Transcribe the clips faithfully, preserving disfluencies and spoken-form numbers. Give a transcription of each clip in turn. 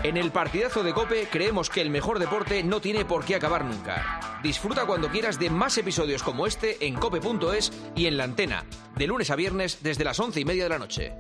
En el partidazo de COPE creemos que el mejor deporte no tiene por qué acabar nunca. Disfruta cuando quieras de más episodios como este en cope punto es y en la antena, de lunes a viernes desde las once y media de la noche.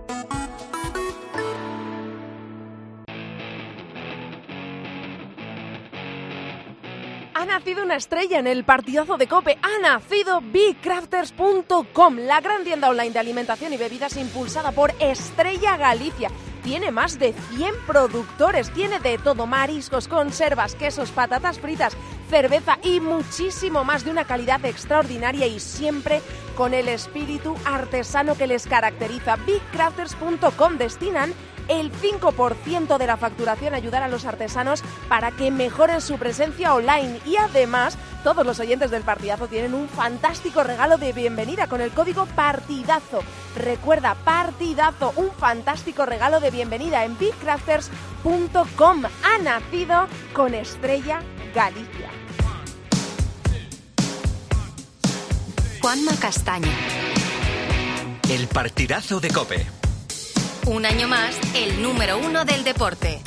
Ha nacido una estrella en el partidazo de COPE. Ha nacido big crafters punto com, la gran tienda online de alimentación y bebidas impulsada por Estrella Galicia. Tiene más de cien productores, tiene de todo: mariscos, conservas, quesos, patatas fritas, cerveza y muchísimo más, de una calidad extraordinaria y siempre con el espíritu artesano que les caracteriza. big crafters punto com destinan el cinco por ciento de la facturación a ayudar a los artesanos para que mejoren su presencia online, y además todos los oyentes del partidazo tienen un fantástico regalo de bienvenida con el código partidazo. Recuerda, partidazo, un fantástico regalo de bienvenida en big crafters punto com. Ha nacido con Estrella Galicia. Juanma Castaño. El partidazo de COPE. Un año más, el número uno del deporte.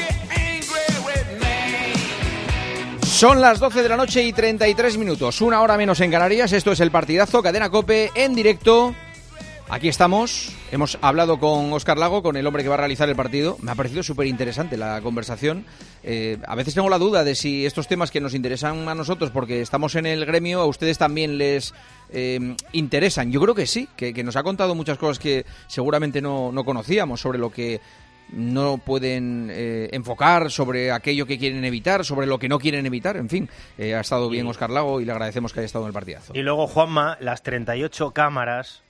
Son las doce de la noche y treinta y tres minutos, una hora menos en Canarias. Esto es el partidazo, Cadena COPE, en directo. Aquí estamos, hemos hablado con Óscar Lago, con el hombre que va a realizar el partido. Me ha parecido súper interesante la conversación. Eh, a veces tengo la duda de si estos temas que nos interesan a nosotros, porque estamos en el gremio, a ustedes también les eh, interesan. Yo creo que sí, que, que nos ha contado muchas cosas que seguramente no, no conocíamos sobre lo que no pueden eh, enfocar, sobre aquello que quieren evitar, sobre lo que no quieren evitar. En fin, eh, ha estado bien Óscar Lago y le agradecemos que haya estado en el partidazo. Y luego, Juanma, las treinta y ocho cámaras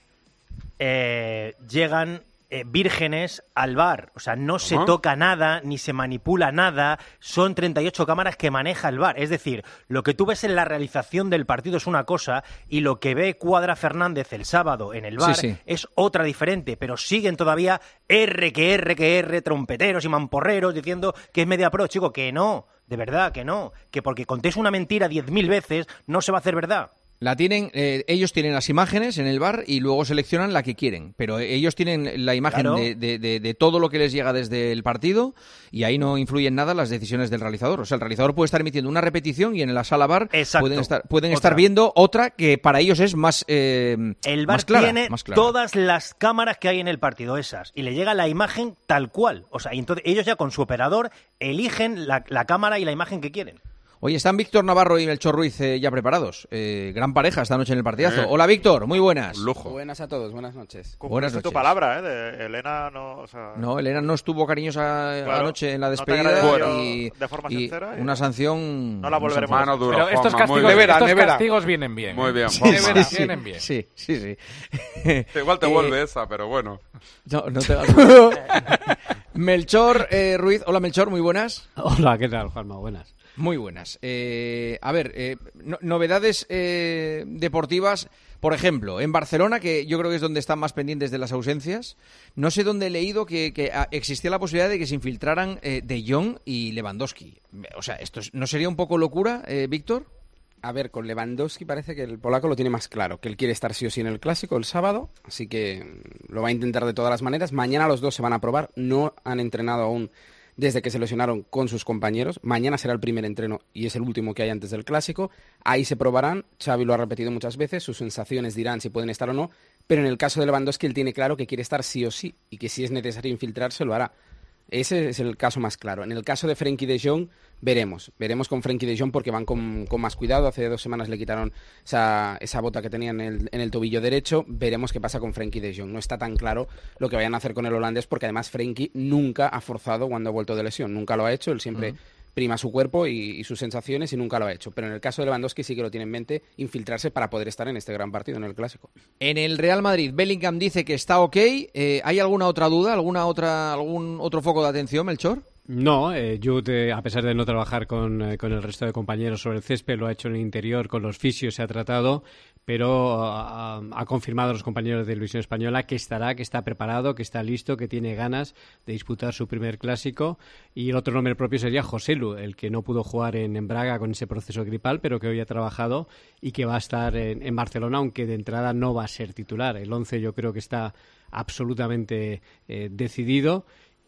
eh, llegan eh, vírgenes al bar. O sea, no se ¿Ah? toca nada, ni se manipula nada. Son treinta y ocho cámaras que maneja el bar. Es decir, lo que tú ves en la realización del partido es una cosa y lo que ve Cuadra Fernández el sábado en el bar Sí, sí. es otra diferente. Pero siguen todavía R que R que R, trompeteros y mamporreros diciendo que es media pro. Chico, que no, de verdad, que no. Que porque contéis una mentira diez mil veces no se va a hacer verdad. La tienen, eh, ellos tienen las imágenes en el bar y luego seleccionan la que quieren, pero ellos tienen la imagen Claro. de, de, de, de todo lo que les llega desde el partido y ahí no influyen nada las decisiones del realizador. O sea, el realizador puede estar emitiendo una repetición y en la sala bar Exacto. pueden estar pueden Otra. estar viendo otra que para ellos es más eh, El bar más clara, tiene más clara. todas las cámaras que hay en el partido, esas, y le llega la imagen tal cual. O sea, y entonces ellos ya con su operador eligen la, la cámara y la imagen que quieren. Oye, están Víctor Navarro y Melchor Ruiz eh, ya preparados. Eh, gran pareja esta noche en el partidazo. Eh. Hola, Víctor, muy buenas. Un lujo. Buenas a todos, buenas noches. Buenas Cumpliste tu noches. palabra, ¿eh? De Elena no... O sea, No, Elena no estuvo cariñosa Claro, anoche en la no te despedida agradeció y, de forma y sincera y una sanción... no la volveremos una a Mano dura, Pero estos Juanma, muy castigos, bien. estos nevera. castigos vienen bien. Muy ¿eh? bien, Sí, Juanma. Nevera, sí, vienen bien. sí, sí, sí. Igual te Eh, vuelve esa, pero bueno. No, no te Melchor eh, Ruiz, hola Melchor, muy buenas. Hola, ¿qué tal, Juanma? Buenas. Muy buenas. Eh, a ver, eh, no- novedades eh, deportivas, por ejemplo, en Barcelona, que yo creo que es donde están más pendientes de las ausencias. No sé dónde he leído que, que ah, existía la posibilidad de que se infiltraran eh, De Jong y Lewandowski. O sea, ¿esto es- no sería un poco locura, eh, Víctor? A ver, con Lewandowski parece que el polaco lo tiene más claro, que él quiere estar sí o sí en el Clásico el sábado, así que mm, lo va a intentar de todas las maneras. Mañana los dos se van a probar, no han entrenado aún desde que se lesionaron con sus compañeros. Mañana será el primer entreno y es el último que hay antes del Clásico. Ahí se probarán, Xavi lo ha repetido muchas veces, sus sensaciones dirán si pueden estar o no, pero en el caso de Lewandowski él tiene claro que quiere estar sí o sí y que si es necesario infiltrarse lo hará. Ese es el caso más claro. En el caso de Frenkie de Jong, veremos. Veremos con Frenkie de Jong porque van con, con más cuidado. Hace dos semanas le quitaron esa, esa bota que tenía en el, en el tobillo derecho. Veremos qué pasa con Frenkie de Jong. No está tan claro lo que vayan a hacer con el holandés porque además Frenkie nunca ha forzado cuando ha vuelto de lesión. Nunca lo ha hecho. Él siempre... Uh-huh. prima su cuerpo y, y sus sensaciones y nunca lo ha hecho. Pero en el caso de Lewandowski sí que lo tiene en mente infiltrarse para poder estar en este gran partido, en el Clásico. En el Real Madrid, Bellingham dice que está ok. Eh, ¿Hay alguna otra duda, alguna otra, algún otro foco de atención, Melchor? No, eh, Jude, eh, a pesar de no trabajar con, eh, con el resto de compañeros sobre el césped, lo ha hecho en el interior, con los fisios se ha tratado, pero uh, ha confirmado a los compañeros de Televisión Española que estará, que está preparado, que está listo, que tiene ganas de disputar su primer Clásico. Y el otro nombre propio sería Joselu, el que no pudo jugar en, en Braga con ese proceso gripal, pero que hoy ha trabajado y que va a estar en, en Barcelona, aunque de entrada no va a ser titular. El once yo creo que está absolutamente eh, decidido.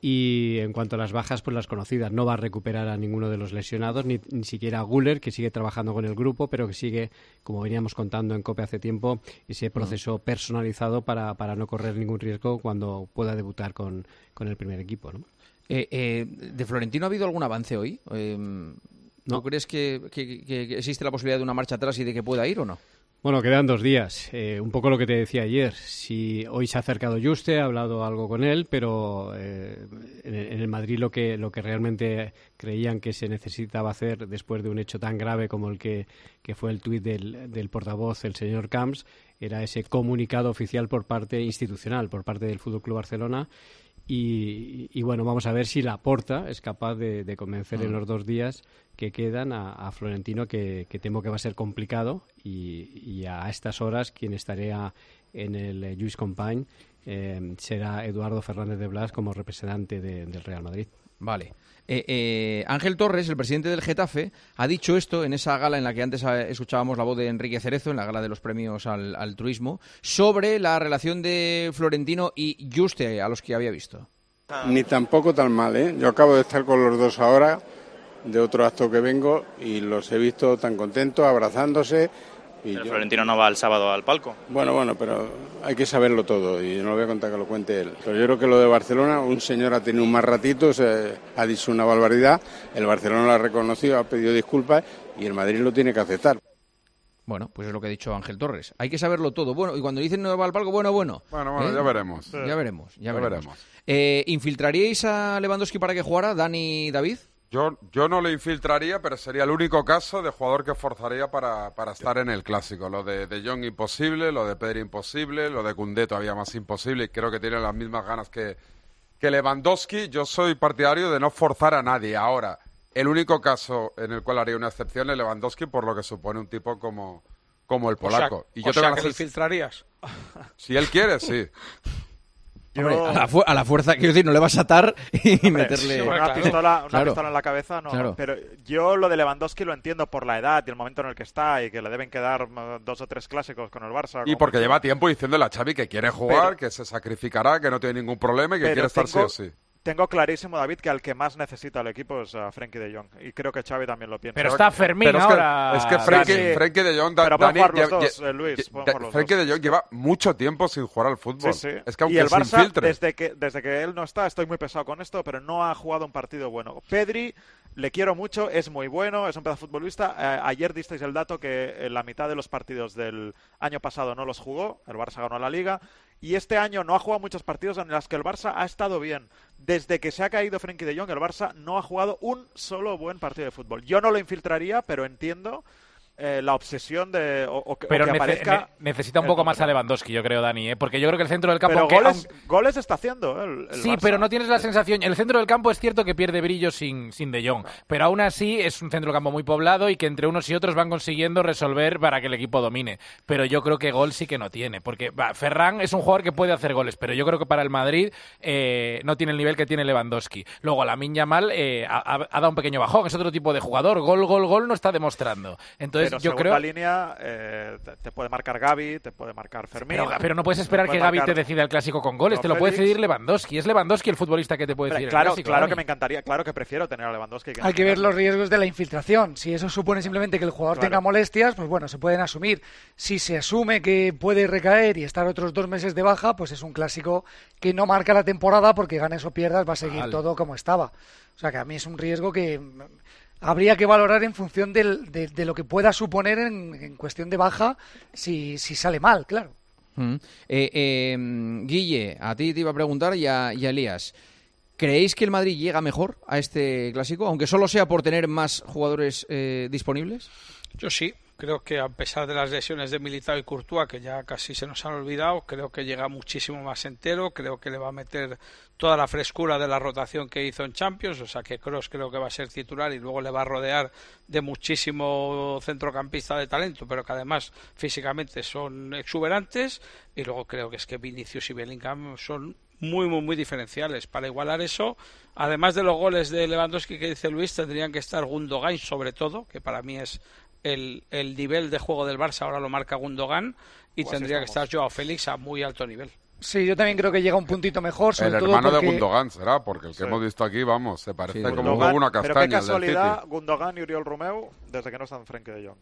Y en cuanto a las bajas, pues las conocidas. No va a recuperar a ninguno de los lesionados, ni, ni siquiera a Güler, que sigue trabajando con el grupo, pero que sigue, como veníamos contando en COPE hace tiempo, ese proceso personalizado para, para no correr ningún riesgo cuando pueda debutar con, con el primer equipo, ¿no? Eh, eh, ¿De Florentino ha habido algún avance hoy? Eh, ¿No No. crees que, que- que existe la posibilidad de una marcha atrás y de que pueda ir o no? Bueno, quedan dos días. Eh, un poco lo que te decía ayer. Si hoy se ha acercado Juste, ha hablado algo con él, pero eh, en, el, en el Madrid lo que, lo que realmente creían que se necesitaba hacer después de un hecho tan grave como el que, que fue el tuit del, del portavoz, el señor Camps, era ese comunicado oficial por parte institucional, por parte del F C Barcelona. Y, y bueno, vamos a ver si Laporta es capaz de, de convencer mm. en los dos días que quedan a, a Florentino, que, que temo que va a ser complicado, y, y a estas horas quien estaría en el eh, Lluís Companys eh, será Eduardo Fernández de Blas como representante de, del Real Madrid. Vale. Eh, eh, Ángel Torres, el presidente del Getafe, ha dicho esto en esa gala en la que antes escuchábamos la voz de Enrique Cerezo, en la gala de los premios al, al turismo, sobre la relación de Florentino y Juste, a los que había visto. Ni tampoco tan mal, ¿eh? Yo acabo de estar con los dos ahora, de otro acto que vengo, y los he visto tan contentos, abrazándose. Y pero yo... Florentino no va el sábado al palco. Bueno, bueno, pero hay que saberlo todo y no lo voy a contar, que lo cuente él. Pero yo creo que lo de Barcelona, un señor ha tenido un más ratito, se ha dicho una barbaridad, el Barcelona lo ha reconocido, ha pedido disculpas y el Madrid lo tiene que aceptar. Bueno, pues es lo que ha dicho Ángel Torres. Hay que saberlo todo. Bueno, y cuando dicen no va al palco, bueno, bueno. Bueno, bueno, ¿Eh? ya veremos. Ya veremos, ya, Ya veremos. veremos. Eh, ¿Infiltraríais a Lewandowski para que jugara, Dani y David? Yo, yo no le infiltraría, pero sería el único caso de jugador que forzaría para, para estar en el Clásico. Lo de De Jong imposible, lo de Pedri imposible, lo de Koundé todavía más imposible, y creo que tiene las mismas ganas que, que Lewandowski. Yo soy partidario de no forzar a nadie. Ahora, el único caso en el cual haría una excepción es Lewandowski, por lo que supone un tipo como, como el polaco. O sea, y yo o te sea voy a que hacer- le infiltrarías. Si él quiere, sí. Yo- Hombre, a, la fu- a la fuerza, quiero decir, no le vas a atar y Hombre, meterle... sí, una, Claro. pistola, una Claro. pistola en la cabeza, no. Claro. Pero yo lo de Lewandowski lo entiendo por la edad y el momento en el que está y que le deben quedar mm, dos o tres clásicos con el Barça. Y como porque mucho. lleva tiempo diciéndole a Xavi que quiere jugar, Pero- que se sacrificará, que no tiene ningún problema y que Pero quiere estar tengo- sí o sí. Tengo clarísimo, David, que al que más necesita el equipo es a Frenkie de Jong. Y creo que Xavi también lo piensa. Pero está Fermín Pero es que, ahora. es que Frenkie, Dani. Frenkie de Jong, da- Pero pueden Dani, jugar los lle- dos, lle- eh, Luis, lle- pueden da- jugar los Frenkie dos. de Jong lleva mucho tiempo sin jugar al fútbol. Sí, sí. Es que aunque y el se Barça, infiltre... desde que, desde que él no está, estoy muy pesado con esto, pero no ha jugado un partido bueno. Pedri, le quiero mucho, es muy bueno, es un pedazo futbolista. Eh, ayer disteis el dato que en la mitad de los partidos del año pasado no los jugó, el Barça ganó la Liga, y este año no ha jugado muchos partidos en los que el Barça ha estado bien. Desde que se ha caído Frenkie de Jong, el Barça no ha jugado un solo buen partido de fútbol. Yo no lo infiltraría, pero entiendo eh, la obsesión de o, o que, Pero o que nece- aparezca... ne- necesita un el poco más a contrario. Lewandowski, yo creo, Dani, ¿eh? Porque yo creo que el centro del campo... Pero aunque- goles, aunque- goles está haciendo, ¿eh? el, el Sí, Barça. pero no tienes la sensación... El centro del campo es cierto que pierde brillo sin, sin De Jong, pero aún así es un centro del campo muy poblado y que entre unos y otros van consiguiendo resolver para que el equipo domine. Pero yo creo que gol sí que no tiene, porque va, Ferran es un jugador que puede hacer goles, pero yo creo que para el Madrid eh, no tiene el nivel que tiene Lewandowski. Luego, Lamine Yamal eh, ha, ha- ha dado un pequeño bajón, es otro tipo de jugador. Gol, gol, gol no está demostrando. Entonces Pero yo segunda creo... línea eh, te, te puede marcar Gavi, te puede marcar Fermín. Pero, pero no puedes esperar puede que Gavi marcar- te decida el clásico con goles, Joao te lo puede Félix. decidir Lewandowski. Es Lewandowski el futbolista que te puede Hombre, decidir claro, el clásico. claro Dani. que me encantaría, claro que prefiero tener a Lewandowski. Que Hay que ver los riesgos de la infiltración. Si eso supone simplemente que el jugador Claro. tenga molestias, pues bueno, se pueden asumir. Si se asume que puede recaer y estar otros dos meses de baja, pues es un clásico que no marca la temporada porque ganes o pierdas va a seguir Vale. todo como estaba. O sea que a mí es un riesgo que mm, habría que valorar en función del- de, de lo que pueda suponer en, en cuestión de baja si, si sale mal, claro. Mm. Eh, eh, Guille, a ti te iba a preguntar y a, y a Elías. ¿Creéis que el Madrid llega mejor a este clásico, aunque solo sea por tener más jugadores eh, disponibles? Yo sí, creo que a pesar de las lesiones de Militao y Courtois, que ya casi se nos han olvidado, creo que llega muchísimo más entero, creo que le va a meter toda la frescura de la rotación que hizo en Champions, o sea que Kroos creo que va a ser titular y luego le va a rodear de muchísimo centrocampista de talento, pero que además físicamente son exuberantes, y luego creo que es que Vinicius y Bellingham son muy, muy, muy diferenciales. Para igualar eso, además de los goles de Lewandowski que dice Luis, tendrían que estar Gundogan sobre todo, que para mí es el, el nivel de juego del Barça, ahora lo marca Gundogan, y Pues tendría que estamos. estar Joao Félix a muy alto nivel. Sí, yo también creo que llega un puntito mejor, sobre el todo hermano porque... de Gundogan será, porque el que Sí. hemos visto aquí, vamos, se parece Sí, como Gundogan, una pero castaña. qué el del casualidad, City. Gundogan y Oriol Romeu, desde que no están Frenkie de Jong.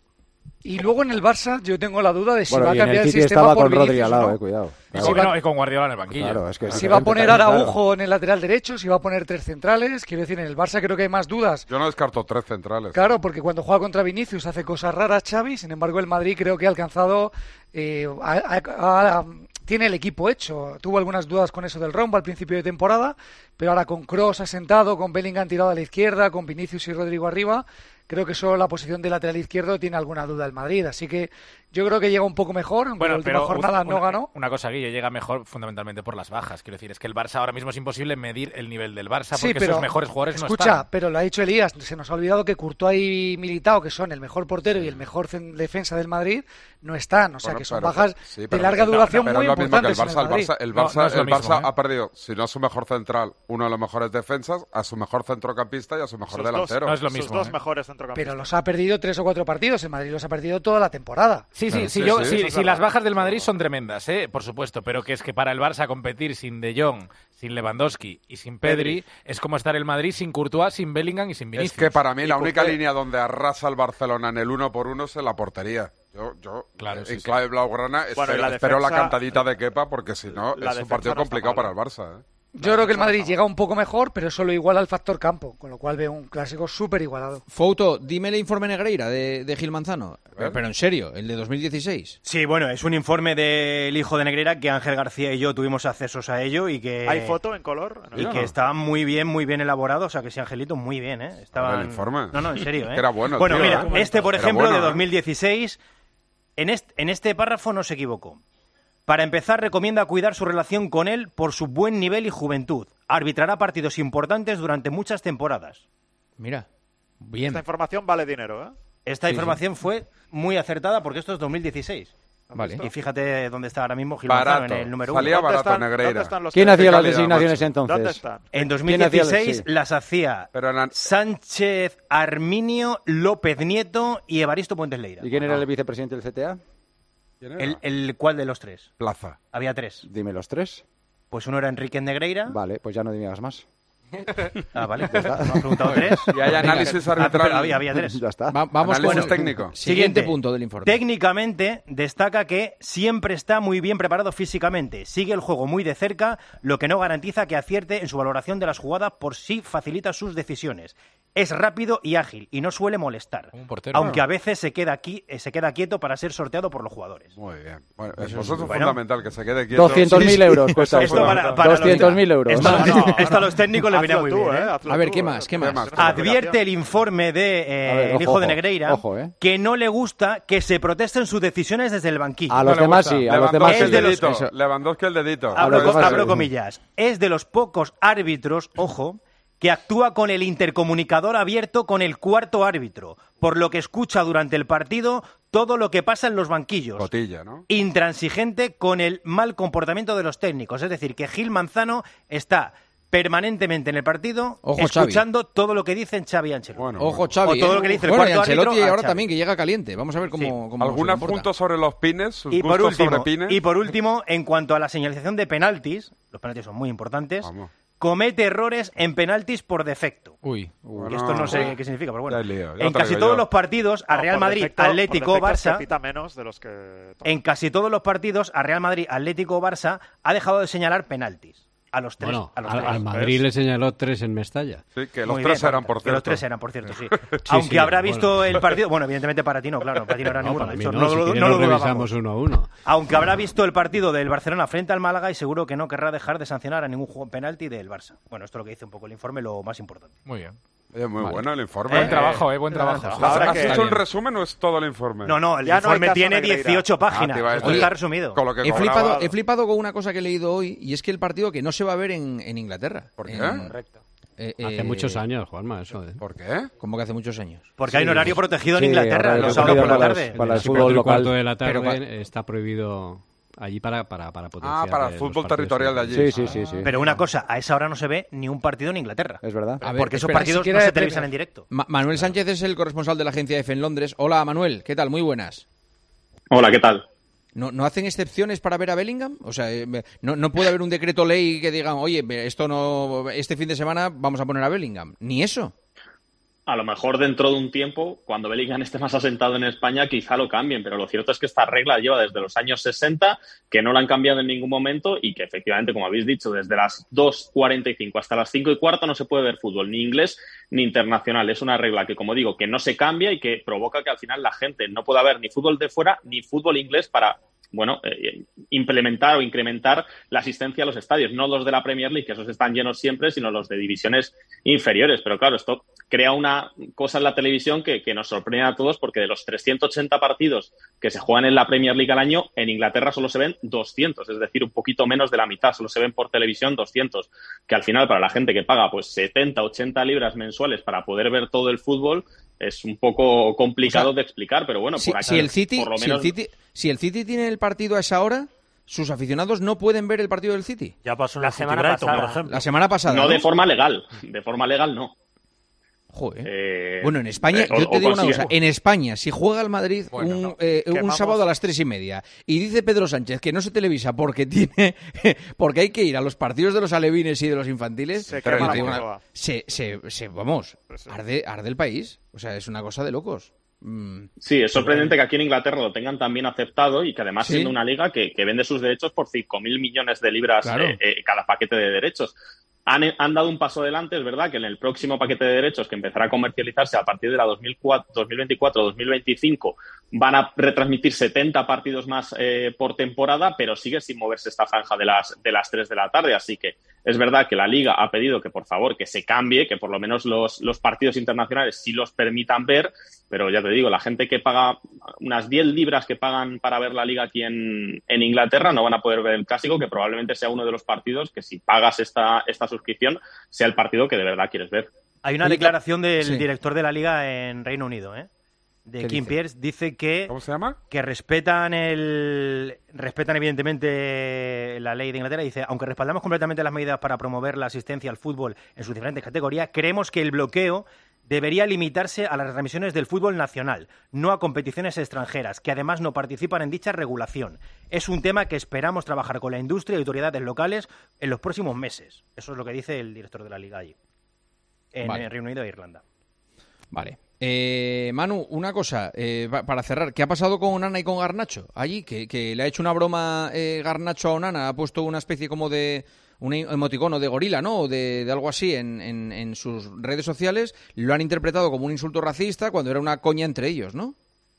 Y luego en el Barça yo tengo la duda de si Bueno, va a y en cambiar el el City sistema estaba por con Rodri Vinicius al o lado, no. eh, cuidado. Y Claro. con, va- no, y con Guardiola en el banquillo. Claro, es que es Si va a poner diferente, Araujo en el lateral derecho, si va a poner tres centrales, quiero decir, en el Barça creo que hay más dudas. Yo no descarto tres centrales. Claro, porque cuando juega contra Vinicius hace cosas raras Xavi, sin embargo el Madrid creo que ha alcanzado, eh, ha- ha- ha- tiene el equipo hecho. Tuvo algunas dudas con eso del rombo al principio de temporada, pero ahora con Kroos asentado, con Bellingham tirado a la izquierda, con Vinicius y Rodrigo arriba, creo que solo la posición de lateral izquierdo tiene alguna duda el Madrid, así que yo creo que llega un poco mejor, aunque Bueno, la última pero jornada una, no ganó. Una cosa, Guille, llega mejor fundamentalmente por las bajas. Quiero decir, es que el Barça ahora mismo es imposible medir el nivel del Barça Sí, porque pero sus mejores jugadores escucha, no están. pero lo ha dicho Elías, se nos ha olvidado que Courtois y Militao, que son el mejor portero y el mejor cen- defensa del Madrid, no están, o sea Bueno, que son pero- bajas sí, de pero- larga no, duración pero muy es lo mismo que el importantes Barça. en el El Madrid. Barça, el No, Barça, no es lo el Barça mismo, ¿eh? ha perdido, si no a su mejor central, uno de los mejores defensas, a su mejor centrocampista y a su mejor Sus delantero. dos, No es lo sus mismo, dos ¿eh? mejores centrocampistas. Pero los ha perdido tres o cuatro partidos, el Madrid los ha perdido toda la temporada. Sí, sí, Claro, sí, sí, yo, sí, sí, eso es sí, verdad. las bajas del Madrid son tremendas, ¿eh? Por supuesto, pero que es que para el Barça competir sin De Jong, sin Lewandowski y sin Pedri, es como estar el Madrid sin Courtois, sin Bellingham y sin Vinicius. Es que para mí Y la por única qué- línea donde arrasa el Barcelona en el uno por uno es en la portería. Yo, yo Claro, en sí, sí. clave blaugrana Bueno, y espero, la espero la defensa- cantadita de Kepa porque si no la es un defensa partido no está complicado mal, para el Barça. ¿eh? Yo creo que el Madrid llega un poco mejor, pero solo igual al factor campo, con lo cual veo un clásico súper igualado. Fouto, dime el informe Negreira de, de Gil Manzano. Pero, ver. pero en serio, el de dos mil dieciséis. Sí, bueno, es un informe del hijo de Negreira que Ángel García y yo tuvimos accesos a ello y que... ¿Hay foto en color? Y que estaba muy bien, muy bien elaborado, o sea que sí, Angelito, muy bien, ¿eh? Estaba Era el informe. No, no, en serio, ¿eh? Que era bueno, Bueno, tío, mira, ¿eh? este, por Era ejemplo, bueno, de ¿eh? dos mil dieciséis, en este, en este párrafo no se equivocó. Para empezar, recomienda cuidar su relación con él por su buen nivel y juventud. Arbitrará partidos importantes durante muchas temporadas. Mira, bien. Esta información vale dinero, ¿eh? Esta Sí, información fue muy acertada porque esto es dos mil dieciséis. Vale. Y fíjate dónde está ahora mismo Gil Manzano Barato. en el número Salía uno. ¿Dónde barato, están- Negreira. ¿Dónde están los ¿Quién que- hacía Qué las calidad, designaciones macho. entonces? ¿Dónde están? En dos ¿Quién mil hacía las- dieciséis sí. las hacía Pero eran- Sánchez Arminio, López Nieto y Evaristo Puentes Leira. ¿Y quién era el vicepresidente del C T A? ¿Quién era? ¿El, el cuál de los tres? Plaza. Había tres. Dime los tres. Pues uno era Enrique Negreira. Vale, pues ya no digas más. Ah, vale. Pues me has preguntado tres. Y hay análisis Ah, pero arbitral. había, había tres. Ya está. Va- vamos Análisis con técnico. Siguiente punto del informe. Técnicamente, destaca que siempre está muy bien preparado físicamente. Sigue el juego muy de cerca, lo que no garantiza que acierte en su valoración de las jugadas por si facilita sus decisiones. Es rápido y ágil y no suele molestar. Un portero. Aunque a veces se queda, aquí, eh, se queda quieto para ser sorteado por los jugadores. Muy bien. Bueno, eso, es bueno. fundamental, que se quede quieto. doscientos mil euros cuesta Esto eso. para- para los- doscientos mil euros. Esto, No, no, esto a los técnicos les viene Hazlo muy tú, bien. ¿eh? ¿eh? Hazlo A ver, tú, ¿qué ¿eh? más? ¿Qué más? más? Advierte el informe de eh, A ver, el ojo, hijo de ojo. Negreira Ojo, ¿eh? que no le gusta que se protesten sus decisiones desde el banquillo. A los le demás gusta. sí, a los demás Lewandowski Es sí. de el los- dedito. Eso. Lewandowski el dedito. A Abro, los demás abro sí. comillas. Es de los pocos árbitros, ojo, que actúa con el intercomunicador abierto con el cuarto árbitro, por lo que escucha durante el partido todo lo que pasa en los banquillos. Cotilla, ¿no? Intransigente con el mal comportamiento de los técnicos. Es decir, que Gil Manzano está permanentemente en el partido Ojo, escuchando todo lo que dicen Xavi y Ancelotti. Bueno, Ojo, bueno. Xavi. O todo ¿eh? lo que dice el bueno, y cuarto Ancelotti árbitro a ahora Xavi. también, que llega caliente. Vamos a ver cómo, Sí. cómo se ¿Algún comporta. punto sobre los pines? ¿Sus Y por, gustos sobre último, pines? y por último, en cuanto a la señalización de penaltis, los penaltis son muy importantes, Vamos. comete errores en penaltis por defecto. Uy. Y esto no sé qué significa, pero bueno. Ya he liado, ya En traigo casi yo. todos los partidos, a No, Real por Madrid, defecto- por Atlético, defecto se Barça, pita menos de los que... en casi todos los partidos, a Real Madrid, Atlético o Barça, ha dejado de señalar penaltis. A los tres. Bueno, a los al, tres. al Madrid le señaló tres en Mestalla. Sí, que los Muy tres bien, eran, por que cierto. los tres eran, por cierto, sí. Sí, Aunque sí, habrá bueno. visto el partido... Bueno, evidentemente para ti no, claro, para ti no era No, ninguno. para mí Eso no, no si lo- quieres no lo lo dudábamos. revisamos uno a uno. Aunque habrá visto el partido del Barcelona frente al Málaga y seguro que no querrá dejar de sancionar a ningún juego penalti del Barça. Bueno, esto es lo que dice un poco el informe, lo más importante. Muy bien. Oye, muy Vale. bueno el informe. Buen Eh, trabajo, eh, buen trabajo. ¿Has, Ahora has que- hecho Está un bien. resumen o es todo el informe? No, no, el Ya no hay informe caso tiene Negreira. dieciocho Ah, páginas. te iba a Esto decir. está resumido. Con lo que He cobraba- flipado, he flipado con una cosa que he leído hoy y es que el partido que no se va a ver en, en Inglaterra. ¿Por qué? En- Correcto. eh, Hace eh, muchos años, Juanma, eso. ¿eh? ¿Por qué? Como que hace muchos años. Porque hay un horario protegido en Sí, Inglaterra, horario los sábados por la protegido para tarde. los- para el Sí, pero fútbol el cuarto local. de la tarde Pero cua- está prohibido allí para, para, para potenciar. Ah, para el eh, los fútbol partidos territorial de allí. Sí, sí, sí, sí. Pero una cosa, a esa hora no se ve ni un partido en Inglaterra. Es verdad. A ver, Porque esos espera, partidos siquiera no se de televisan Premier. en directo. Ma- Manuel Sánchez es el corresponsal de la agencia F en Londres. Hola, Manuel. ¿Qué tal? Muy buenas. Hola, ¿qué tal? ¿No, ¿No hacen excepciones para ver a Bellingham? O sea, no, no puede haber un decreto ley que diga, oye, esto no, este fin de semana vamos a poner a Bellingham. Ni eso. A lo mejor dentro de un tiempo, cuando Bellingham esté más asentado en España, quizá lo cambien, pero lo cierto es que esta regla lleva desde los años sesenta, que no la han cambiado en ningún momento y que efectivamente, como habéis dicho, desde las dos cuarenta y cinco hasta las cinco y cuarto no se puede ver fútbol, ni inglés ni internacional. Es una regla que, como digo, que no se cambia y que provoca que al final la gente no pueda ver ni fútbol de fuera ni fútbol inglés para... bueno, eh, implementar o incrementar la asistencia a los estadios, no los de la Premier League, que esos están llenos siempre, sino los de divisiones inferiores. Pero claro, esto crea una cosa en la televisión que, que nos sorprende a todos, porque de los trescientos ochenta partidos que se juegan en la Premier League al año, en Inglaterra solo se ven doscientos, es decir, un poquito menos de la mitad, solo se ven por televisión doscientos, que al final para la gente que paga pues setenta, ochenta libras mensuales para poder ver todo el fútbol, es un poco complicado, o sea, de explicar, pero bueno, si, por, acá, si el City, por lo menos... si el City, si el City tiene el partido a esa hora, sus aficionados no pueden ver el partido del City. Ya pasó la semana pasada, por ejemplo. La semana pasada. No, ¿no? de forma legal, de forma legal no. Joder. Eh, bueno, en España, eh, yo te o, digo o una cosa, en España, si juega el Madrid bueno, un, no. eh, un vamos... sábado a las tres y media y dice Pedro Sánchez que no se televisa porque tiene porque hay que ir a los partidos de los alevines y de los infantiles, se, pero quema digo, la una, se, se, se, vamos, arde, arde el país. O sea, es una cosa de locos. Mm. Sí, es sorprendente que aquí en Inglaterra lo tengan también aceptado y que además ¿Sí? siendo una liga que, que vende sus derechos por cinco mil millones de libras claro. eh, eh, cada paquete de derechos. Han, han dado un paso adelante, es verdad que en el próximo paquete de derechos que empezará a comercializarse a partir de la dos mil veinticuatro dos mil veinticinco van a retransmitir setenta partidos más eh, por temporada, pero sigue sin moverse esta franja de las, de las tres de la tarde. Así que es verdad que la Liga ha pedido que por favor que se cambie, que por lo menos los, los partidos internacionales sí los permitan ver, pero ya te digo, la gente que paga unas diez libras que pagan para ver la Liga aquí en, en Inglaterra no van a poder ver el Clásico, que probablemente sea uno de los partidos que si pagas esta, esta suscripción sea el partido que de verdad quieres ver. Hay una declaración del sí. director de la Liga en Reino Unido, ¿eh? de Kim dice? Pierce, dice que ¿Cómo se llama? que respetan el respetan evidentemente la ley de Inglaterra. Dice, aunque respaldamos completamente las medidas para promover la asistencia al fútbol en sus diferentes categorías, creemos que el bloqueo debería limitarse a las retransmisiones del fútbol nacional, no a competiciones extranjeras, que además no participan en dicha regulación. Es un tema que esperamos trabajar con la industria y autoridades locales en los próximos meses. Eso es lo que dice el director de la Liga allí, en vale. Reino Unido e Irlanda. Vale. Eh, Manu, una cosa, eh, para cerrar, ¿qué ha pasado con Onana y con Garnacho? Allí, que, que le ha hecho una broma eh, Garnacho a Onana, ha puesto una especie como de un emoticono de gorila, ¿no? O de, de algo así en, en, en sus redes sociales, lo han interpretado como un insulto racista cuando era una coña entre ellos, ¿no?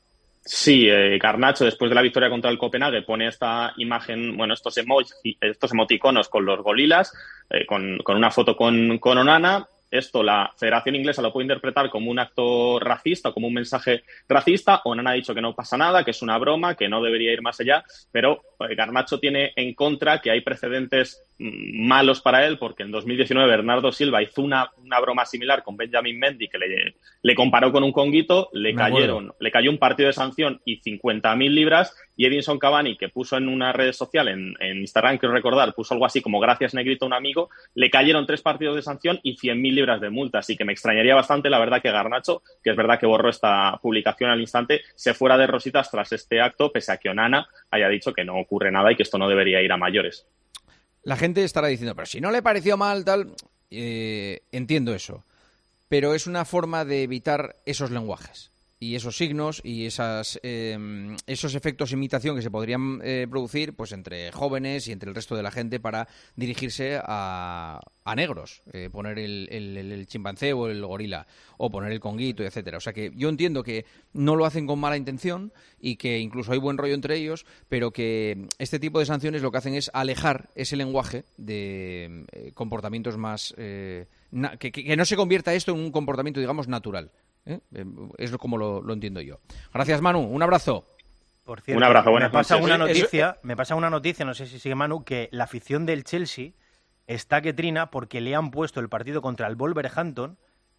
Sí, eh, Garnacho, después de la victoria contra el Copenhague, pone esta imagen, bueno, estos emojis, estos emoticonos con los gorilas, eh, con, con una foto con, con Onana. Esto la Federación Inglesa lo puede interpretar como un acto racista, como un mensaje racista. Onana ha dicho que no pasa nada, que es una broma, que no debería ir más allá, pero eh, Garnacho tiene en contra que hay precedentes mmm, malos para él, porque en dos mil diecinueve Bernardo Silva hizo una, una broma similar con Benjamin Mendy, que le, le comparó con un conguito, le Me cayeron, acuerdo. le cayó un partido de sanción y cincuenta mil libras, y Edinson Cavani, que puso en una red social, en, en Instagram, quiero recordar, puso algo así como gracias negrito a un amigo, le cayeron tres partidos de sanción y cien mil libras de multa, así que me extrañaría bastante, la verdad, que Garnacho, que es verdad que borró esta publicación al instante, se fuera de rositas tras este acto, pese a que Onana haya dicho que no ocurre nada y que esto no debería ir a mayores. La gente estará diciendo, pero si no le pareció mal, tal... Eh, entiendo eso, pero es una forma de evitar esos lenguajes y esos signos y esas eh, esos efectos de imitación que se podrían eh, producir pues entre jóvenes y entre el resto de la gente para dirigirse a, a negros, eh, poner el, el, el chimpancé o el gorila o poner el conguito, etcétera. O sea que yo entiendo que no lo hacen con mala intención y que incluso hay buen rollo entre ellos, pero que este tipo de sanciones lo que hacen es alejar ese lenguaje de eh, comportamientos más... Eh, na- que, que, que no se convierta esto en un comportamiento, digamos, natural. ¿Eh? Es como lo, lo entiendo yo. Gracias, Manu. Un abrazo. Por cierto, un abrazo, buenas me pasa noches. una Eso- noticia, me pasa una noticia, no sé si sigue Manu, que la afición del Chelsea está que trina porque le han puesto el partido contra el Wolverhampton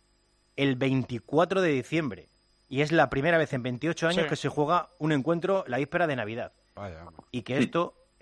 el veinticuatro de diciembre. Y es la primera vez en veintiocho años Sí. que se juega un encuentro la víspera de Navidad. Vaya, hombre. Y que esto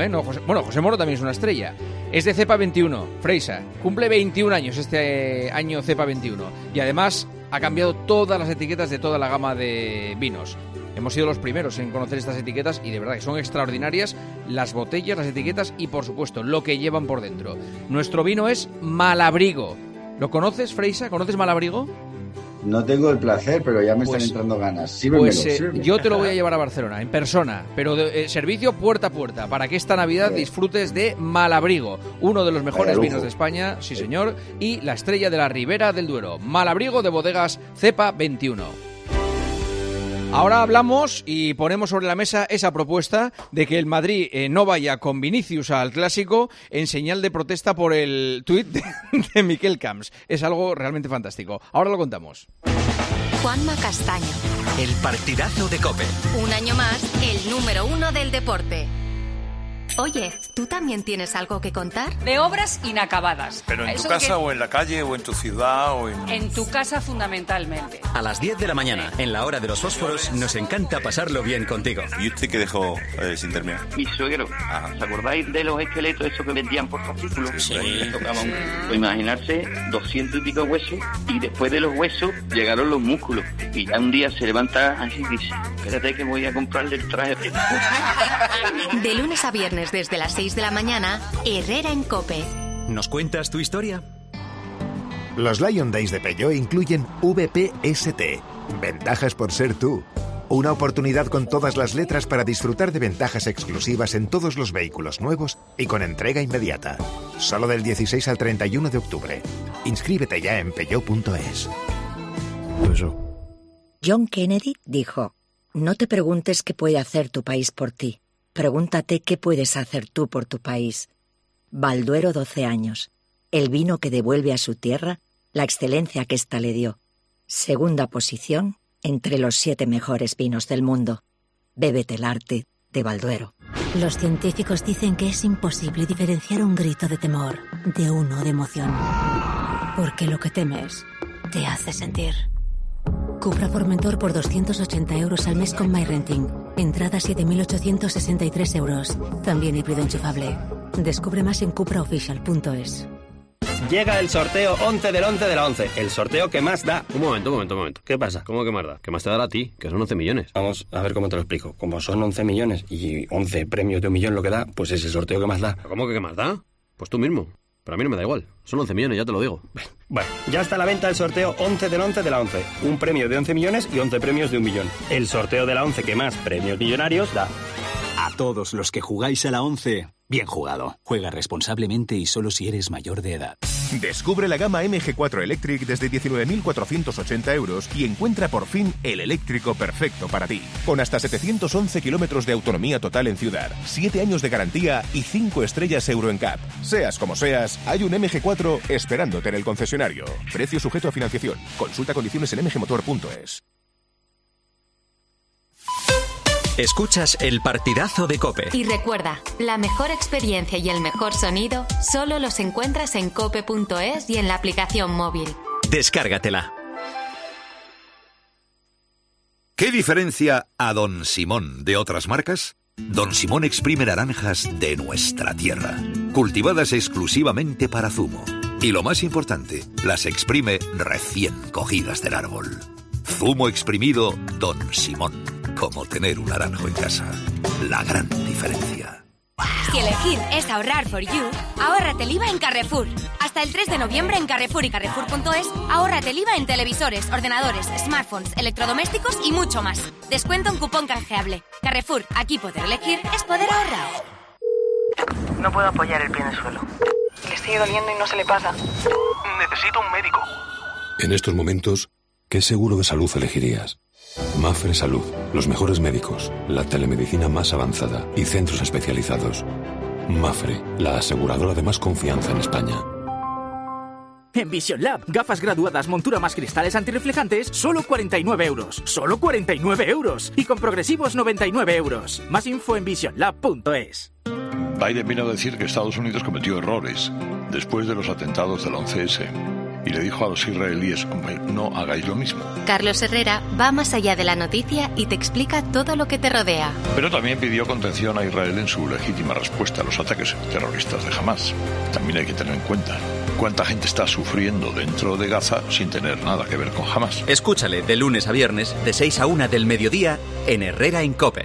¿eh? No, José, bueno, José Moro también es una estrella. Es de cepa veintiuno, Freisa. Cumple veintiún años este año cepa veintiuno. Y además ha cambiado todas las etiquetas de toda la gama de vinos. Hemos sido los primeros en conocer estas etiquetas y de verdad que son extraordinarias las botellas, las etiquetas y por supuesto lo que llevan por dentro. Nuestro vino es Malabrigo. ¿Lo conoces, Freisa? ¿Conoces Malabrigo? No tengo el placer, pero ya me pues, están entrando ganas. Sírvemelo, pues eh, sírvemelo. yo te lo voy a llevar a Barcelona, en persona, pero de, eh, servicio puerta a puerta, para que esta Navidad sí. disfrutes de Malabrigo, uno de los mejores vinos de España, sí señor, y la estrella de la Ribera del Duero. Malabrigo de bodegas Cepa veintiuno. Ahora hablamos y ponemos sobre la mesa esa propuesta de que el Madrid eh, no vaya con Vinicius al Clásico en señal de protesta por el tuit de, de Miquel Camps. Es algo realmente fantástico. Ahora lo contamos. Juanma Castaño. El partidazo de COPE. Un año más, el número uno del deporte. Oye, ¿tú también tienes algo que contar? De obras inacabadas. ¿Pero en tu casa que... o en la calle o en tu ciudad o en...? En tu casa fundamentalmente. A las diez de la mañana, en la hora de los fósforos, nos encanta pasarlo bien contigo. ¿Y usted qué dejó eh, sin terminar? Mi suegro. Ah. ¿Os acordáis de los esqueletos esos que vendían por fascículos? Sí. Les tocaban, pues imaginarse, doscientos y pico huesos y después de los huesos llegaron los músculos. Y ya un día se levanta así y dice, espérate que voy a comprarle el traje. De lunes a viernes desde las seis de la mañana, Herrera en COPE. ¿Nos cuentas tu historia? Los Lion Days de Peugeot incluyen V P S T, ventajas por ser tú. Una oportunidad con todas las letras para disfrutar de ventajas exclusivas en todos los vehículos nuevos y con entrega inmediata. Solo del dieciséis al treinta y uno de octubre. Inscríbete ya en peugeot punto es. John Kennedy dijo, no te preguntes qué puede hacer tu país por ti. Pregúntate qué puedes hacer tú por tu país. Balduero doce años. El vino que devuelve a su tierra la excelencia que ésta le dio. Segunda posición entre los siete mejores vinos del mundo. Bébete el arte de Balduero. Los científicos dicen que es imposible diferenciar un grito de temor de uno de emoción. Porque lo que temes te hace sentir. Cupra Formentor por doscientos ochenta euros al mes con MyRenting. Entrada siete mil ochocientos sesenta y tres euros. También híbrido enchufable. Descubre más en cupra oficial punto es. Llega el sorteo once del once de la once. El sorteo que más da. Un momento, un momento, un momento. ¿Qué pasa? ¿Cómo que más da? ¿Qué más te dará a ti? Que son once millones. Vamos a ver cómo te lo explico. Como son once millones y once premios de un millón lo que da, pues es el sorteo que más da. ¿Cómo que qué más da? Pues tú mismo. Pero a mí no me da igual. Son once millones, ya te lo digo. Bueno, ya está a la venta el sorteo once del once de la once. Un premio de once millones y once premios de un millón. El sorteo de la once que más premios millonarios da. A todos los que jugáis a la once, bien jugado. Juega responsablemente y solo si eres mayor de edad. Descubre la gama M G cuatro Electric desde diecinueve mil cuatrocientos ochenta euros y encuentra por fin el eléctrico perfecto para ti. Con hasta setecientos once kilómetros de autonomía total en ciudad, siete años de garantía y cinco estrellas Euro N C A P. Seas como seas, hay un M G cuatro esperándote en el concesionario. Precio sujeto a financiación. Consulta condiciones en m g motor punto es. Escuchas el partidazo de COPE. Y recuerda, la mejor experiencia y el mejor sonido solo los encuentras en cope punto es y en la aplicación móvil. Descárgatela. ¿Qué diferencia a Don Simón de otras marcas? Don Simón exprime naranjas de nuestra tierra, cultivadas exclusivamente para zumo. Y lo más importante, las exprime recién cogidas del árbol. Zumo exprimido Don Simón. Como tener un naranjo en casa. La gran diferencia. Si elegir es ahorrar for you, ahórrate el I V A en Carrefour. Hasta el tres de noviembre en Carrefour y Carrefour punto es, ahórrate el I V A en televisores, ordenadores, smartphones, electrodomésticos y mucho más. Descuento en cupón canjeable. Carrefour, aquí poder elegir es poder ahorrar. No puedo apoyar el pie en el suelo. Le sigue doliendo y no se le pasa. Necesito un médico. En estos momentos, ¿qué seguro de salud elegirías? Mafre Salud, los mejores médicos, la telemedicina más avanzada y centros especializados. Mafre, la aseguradora de más confianza en España. En Vision Lab, gafas graduadas, montura más cristales antirreflejantes, solo cuarenta y nueve euros. ¡Solo cuarenta y nueve euros! Y con progresivos noventa y nueve euros. Más info en vision lab punto es. Biden vino a decir que Estados Unidos cometió errores después de los atentados del once ese. y le dijo a los israelíes, hombre, no hagáis lo mismo. Carlos Herrera va más allá de la noticia y te explica todo lo que te rodea. Pero también pidió contención a Israel en su legítima respuesta a los ataques terroristas de Hamás. También hay que tener en cuenta cuánta gente está sufriendo dentro de Gaza sin tener nada que ver con Hamás. Escúchale de lunes a viernes, de seis a una del mediodía, en Herrera en COPE.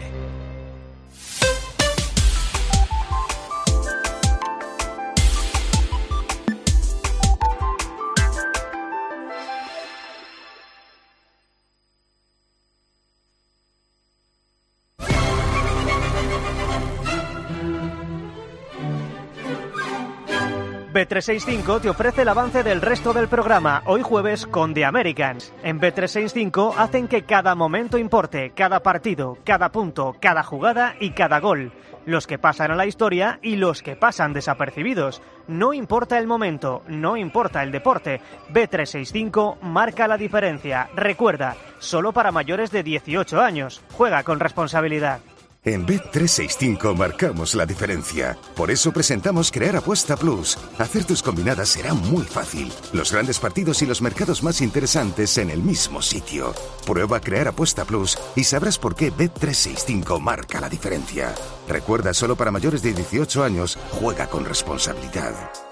B trescientos sesenta y cinco te ofrece el avance del resto del programa, hoy jueves con The Americans. En B trescientos sesenta y cinco hacen que cada momento importe, cada partido, cada punto, cada jugada y cada gol. Los que pasan a la historia y los que pasan desapercibidos. No importa el momento, no importa el deporte. B trescientos sesenta y cinco marca la diferencia. Recuerda, solo para mayores de dieciocho años. Juega con responsabilidad. En Bet trescientos sesenta y cinco marcamos la diferencia. Por eso presentamos Crear Apuesta Plus. Hacer tus combinadas será muy fácil. Los grandes partidos y los mercados más interesantes en el mismo sitio. Prueba Crear Apuesta Plus y sabrás por qué Bet trescientos sesenta y cinco marca la diferencia. Recuerda, solo para mayores de dieciocho años, juega con responsabilidad.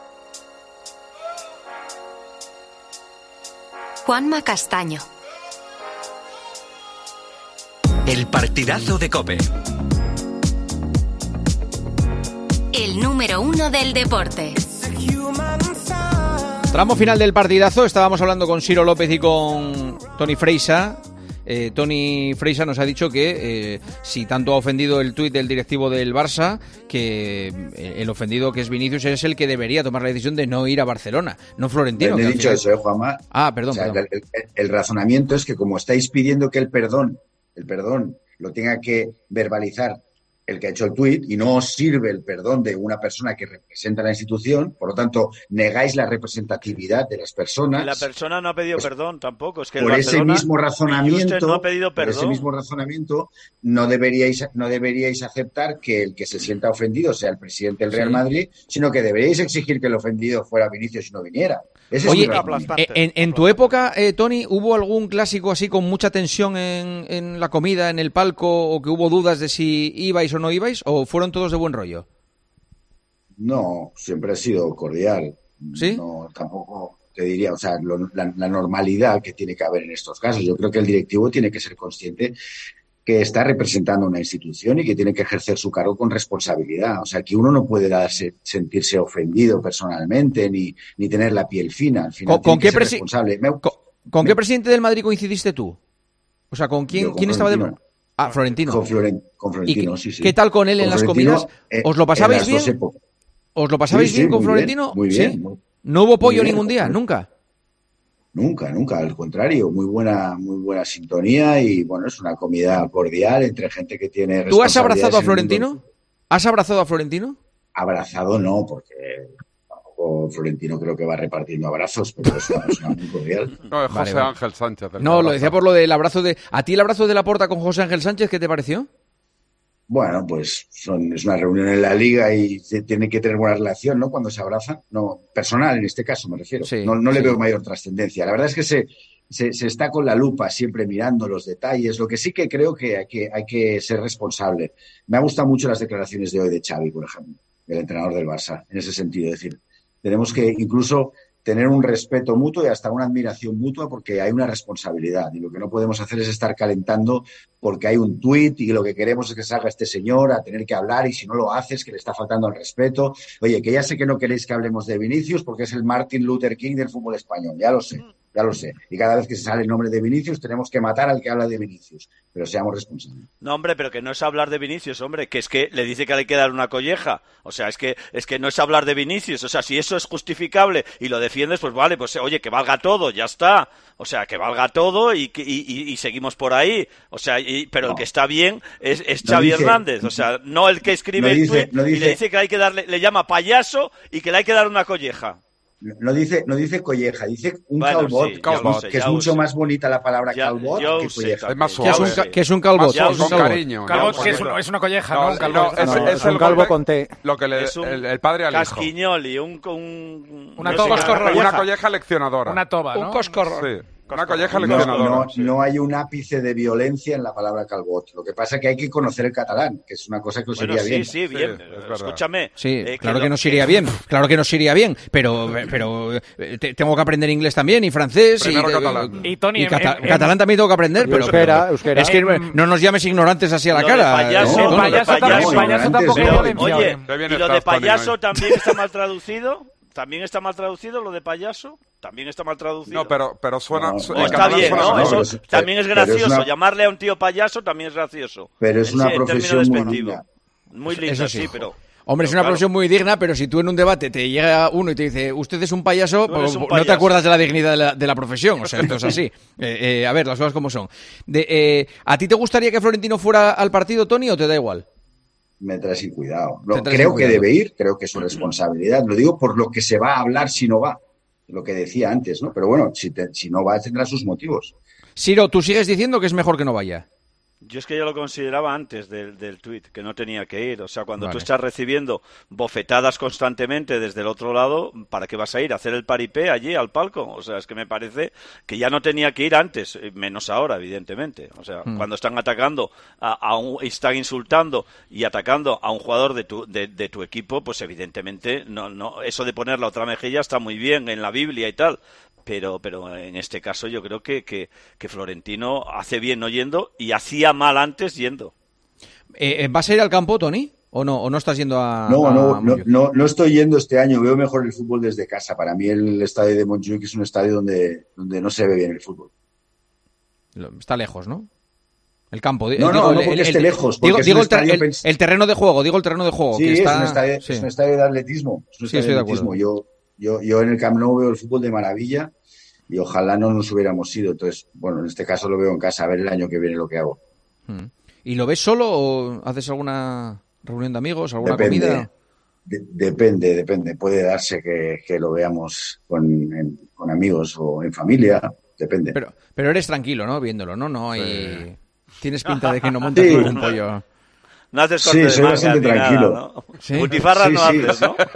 Juanma Castaño. El partidazo de COPE. El número uno del deporte. Tramo final del partidazo. Estábamos hablando con Ciro López y con Toni Freixa. Eh, Toni Freixa nos ha dicho que eh, si tanto ha ofendido el tuit del directivo del Barça, que eh, el ofendido, que es Vinicius, es el que debería tomar la decisión de no ir a Barcelona, no Florentino. No he dicho final... eso, ¿eh, Juanma? Ah, perdón. O sea, perdón. El, el, el razonamiento es que como estáis pidiendo que el perdón, el perdón lo tenga que verbalizar el que ha hecho el tuit y no os sirve el perdón de una persona que representa la institución, por lo tanto, negáis la representatividad de las personas. La persona no ha pedido pues, perdón tampoco. Es que por el ese mismo razonamiento, no ha pedido perdón. Por ese mismo razonamiento, no deberíais, no deberíais aceptar que el que se sienta ofendido sea el presidente del Real Madrid, sí. sino que deberíais exigir que el ofendido fuera Vinicius y no viniera. Ese Oye, es en, en, en tu época, eh, Toni, ¿hubo algún clásico así con mucha tensión en, en la comida, en el palco, o que hubo dudas de si ibais o no ibais, o fueron todos de buen rollo? No, siempre ha sido cordial. ¿Sí? No, tampoco te diría, o sea, lo, la, la normalidad que tiene que haber en estos casos. Yo creo que el directivo tiene que ser consciente que está representando una institución y que tiene que ejercer su cargo con responsabilidad. O sea, que uno no puede darse, sentirse ofendido personalmente ni, ni tener la piel fina. Al final, ¿Con, ¿con, qué, presi- responsable. Me, ¿con, ¿con me, qué presidente del Madrid coincidiste tú? O sea, ¿con quién, con quién estaba de...? Ah, Florentino. Con, Floren, con Florentino, ¿Y sí, sí. ¿Qué tal con él con en las Florentino, comidas? Eh, ¿Os lo pasabais bien? Épocas. ¿Os lo pasabais sí, bien sí, con muy Florentino? Bien, muy bien. ¿Sí? Muy, ¿No hubo pollo bien, ningún día? muy, ¿Nunca? Nunca, nunca, al contrario, muy buena, muy buena sintonía y bueno, es una comida cordial entre gente que tiene ¿Tú has abrazado a responsabilidades en el Florentino? mundo. ¿Has abrazado a Florentino? Abrazado no, porque tampoco Florentino creo que va repartiendo abrazos, pero es una persona muy cordial. No, es José Vale, vale. Ángel Sánchez. el que No, lo abraza. decía por lo del abrazo de... ¿A ti el abrazo de Laporta con José Ángel Sánchez qué te pareció? Bueno, pues son, es una reunión en la liga y se tiene que tener buena relación, ¿no? Cuando se abrazan, no, personal en este caso me refiero. Sí, no no le sí. veo mayor trascendencia. La verdad es que se, se, se está con la lupa siempre mirando los detalles. Lo que sí que creo que hay que, hay que ser responsable. Me han gustado mucho las declaraciones de hoy de Xavi, por ejemplo, el entrenador del Barça, en ese sentido. Es decir, tenemos que incluso tener un respeto mutuo y hasta una admiración mutua porque hay una responsabilidad y lo que no podemos hacer es estar calentando porque hay un tuit y lo que queremos es que salga este señor a tener que hablar y si no lo hace es que le está faltando al respeto. Oye, que ya sé que no queréis que hablemos de Vinicius porque es el Martin Luther King del fútbol español, ya lo sé, ya lo sé. Y cada vez que se sale el nombre de Vinicius tenemos que matar al que habla de Vinicius, pero seamos responsables. No, hombre, pero que no es hablar de Vinicius, hombre, que es que le dice que le hay que dar una colleja. O sea, es que es que no es hablar de Vinicius. O sea, si eso es justificable y lo defiendes, pues vale, pues oye, que valga todo, ya está. O sea, que valga todo y, y, y, y seguimos por ahí. O sea, y, pero no. El que está bien es, es Xavi no dice, Hernández. O sea, no el que escribe no el dice, tweet no dice, y le dice que hay que darle, le llama payaso y que le hay que dar una colleja. No dice, no dice colleja, dice un Bueno, calbot, sí, que, es, lo sé, que es ya mucho lo más sé. bonita la palabra Ya- calbot ya que lo sé colleja. también. ¿Qué es un, ca- qué es un calbot? Ya ¿Qué os es un con calbot? cariño. Calbot, Ya, que es, pues, un- es una colleja, No, ¿no? no, Un calbot. es, No, es es el un calvo golpe- con T. Lo que le, Es un el, el padre al hijo. Casquiñoli, un... un Una no toba sé, coscorro- Una colleja leccionadora. Una toba, ¿no? Un coscorro. Sí, una colleja No, leccionadora. no, sí. no hay un ápice de violencia en la palabra calbot. Lo que pasa es que hay que conocer el catalán, que es una cosa que os Bueno, iría sí, bien. sí, bien. es verdad. Escúchame. Sí, eh, claro que lo- nos iría bien, claro que nos iría bien, pero, pero eh, te- tengo que aprender inglés también y francés y, Primero eh, catalán. Y, Tony, y en- cata- en- catalán también tengo que aprender, Y pero, euskera, pero- euskera. es que no nos llames ignorantes así a la Lo de cara. payaso, eh, en Tony. payaso también, payaso, payaso antes, tampoco pero- es Oye, violencia. Qué bien ¿y lo estás, de Tony, payaso hoy. también está mal traducido? ¿También está mal traducido lo de payaso? También está mal traducido. No, pero, pero suena. No, su- no, en Está catalán bien, suena ¿no? mejor. Eso pero- también es pero es gracioso. una- Llamarle a un tío payaso también es gracioso. Pero es En una sí, en profesión términos muy despectivos. digna. Muy linda, Eso sí. sí, pero... Hombre, es pero una claro. profesión muy digna, pero si tú en un debate te llega uno y te dice, usted es un payaso, Tú eres pues, un no te payaso. acuerdas de la dignidad de la, de la profesión. O sea, esto es así. Eh, eh, a ver, las cosas como son. De, eh, ¿A ti te gustaría que Florentino fuera al partido, Tony, o te da igual? Me trae sin cuidado. Lo- Te trae creo sin que cuidado. debe ir, creo que es su responsabilidad. Lo digo por lo que se va a hablar si no va. Lo que decía antes, ¿no? Pero bueno, si, te- si no va, tendrá sus motivos. Siro, tú sigues diciendo que es mejor que no vaya. Yo es que yo lo consideraba antes del, del tuit, que no tenía que ir. O sea, cuando Vale. tú estás recibiendo bofetadas constantemente desde el otro lado, ¿para qué vas a ir? ¿A hacer el paripé allí, al palco? O sea, es que me parece que ya no tenía que ir antes, eh, menos ahora, evidentemente. O sea, Hmm. cuando están atacando, a, a un, están insultando y atacando a un jugador de tu, de, de tu equipo, pues evidentemente no, no, eso de poner la otra mejilla está muy bien en la Biblia y tal. Pero, pero en este caso yo creo que, que, que Florentino hace bien no yendo y hacía mal antes yendo. Eh, ¿Vas a ir al campo, Tony? ¿O no? ¿O no estás yendo a, No, a no, no, Montjuic? no, no estoy yendo este año. Veo mejor el fútbol desde casa. Para mí el estadio de Montjuic es un estadio donde, donde no se ve bien el fútbol. Lo- Está lejos, ¿no? El campo. di- No, digo, no, no el- porque el- esté el- lejos, porque Digo, es digo un el, ter- estadio el- pens- el terreno de juego, digo el terreno de juego. Sí, que es, está, un estadio, sí. es un estadio de atletismo. Es un Sí, estadio estoy de de atletismo. acuerdo. Yo, yo, yo en el Camp Nou veo el fútbol de maravilla y ojalá no nos hubiéramos ido. Entonces, bueno, en este caso lo veo en casa, a ver el año que viene lo que hago. Mm. ¿Y lo ves solo o haces alguna reunión de amigos, alguna Depende. comida? De- depende, depende. Puede darse que, que lo veamos con, en- con amigos o en familia. Depende. Pero, pero eres tranquilo, ¿no? Viéndolo, ¿no? No hay... Tienes pinta de que no montas Sí. ningún pollo. No haces Sí, corte de soy manga bastante ni nada, tranquilo. ¿no? Sí. Butifarras Sí, no sí. haces, ¿no?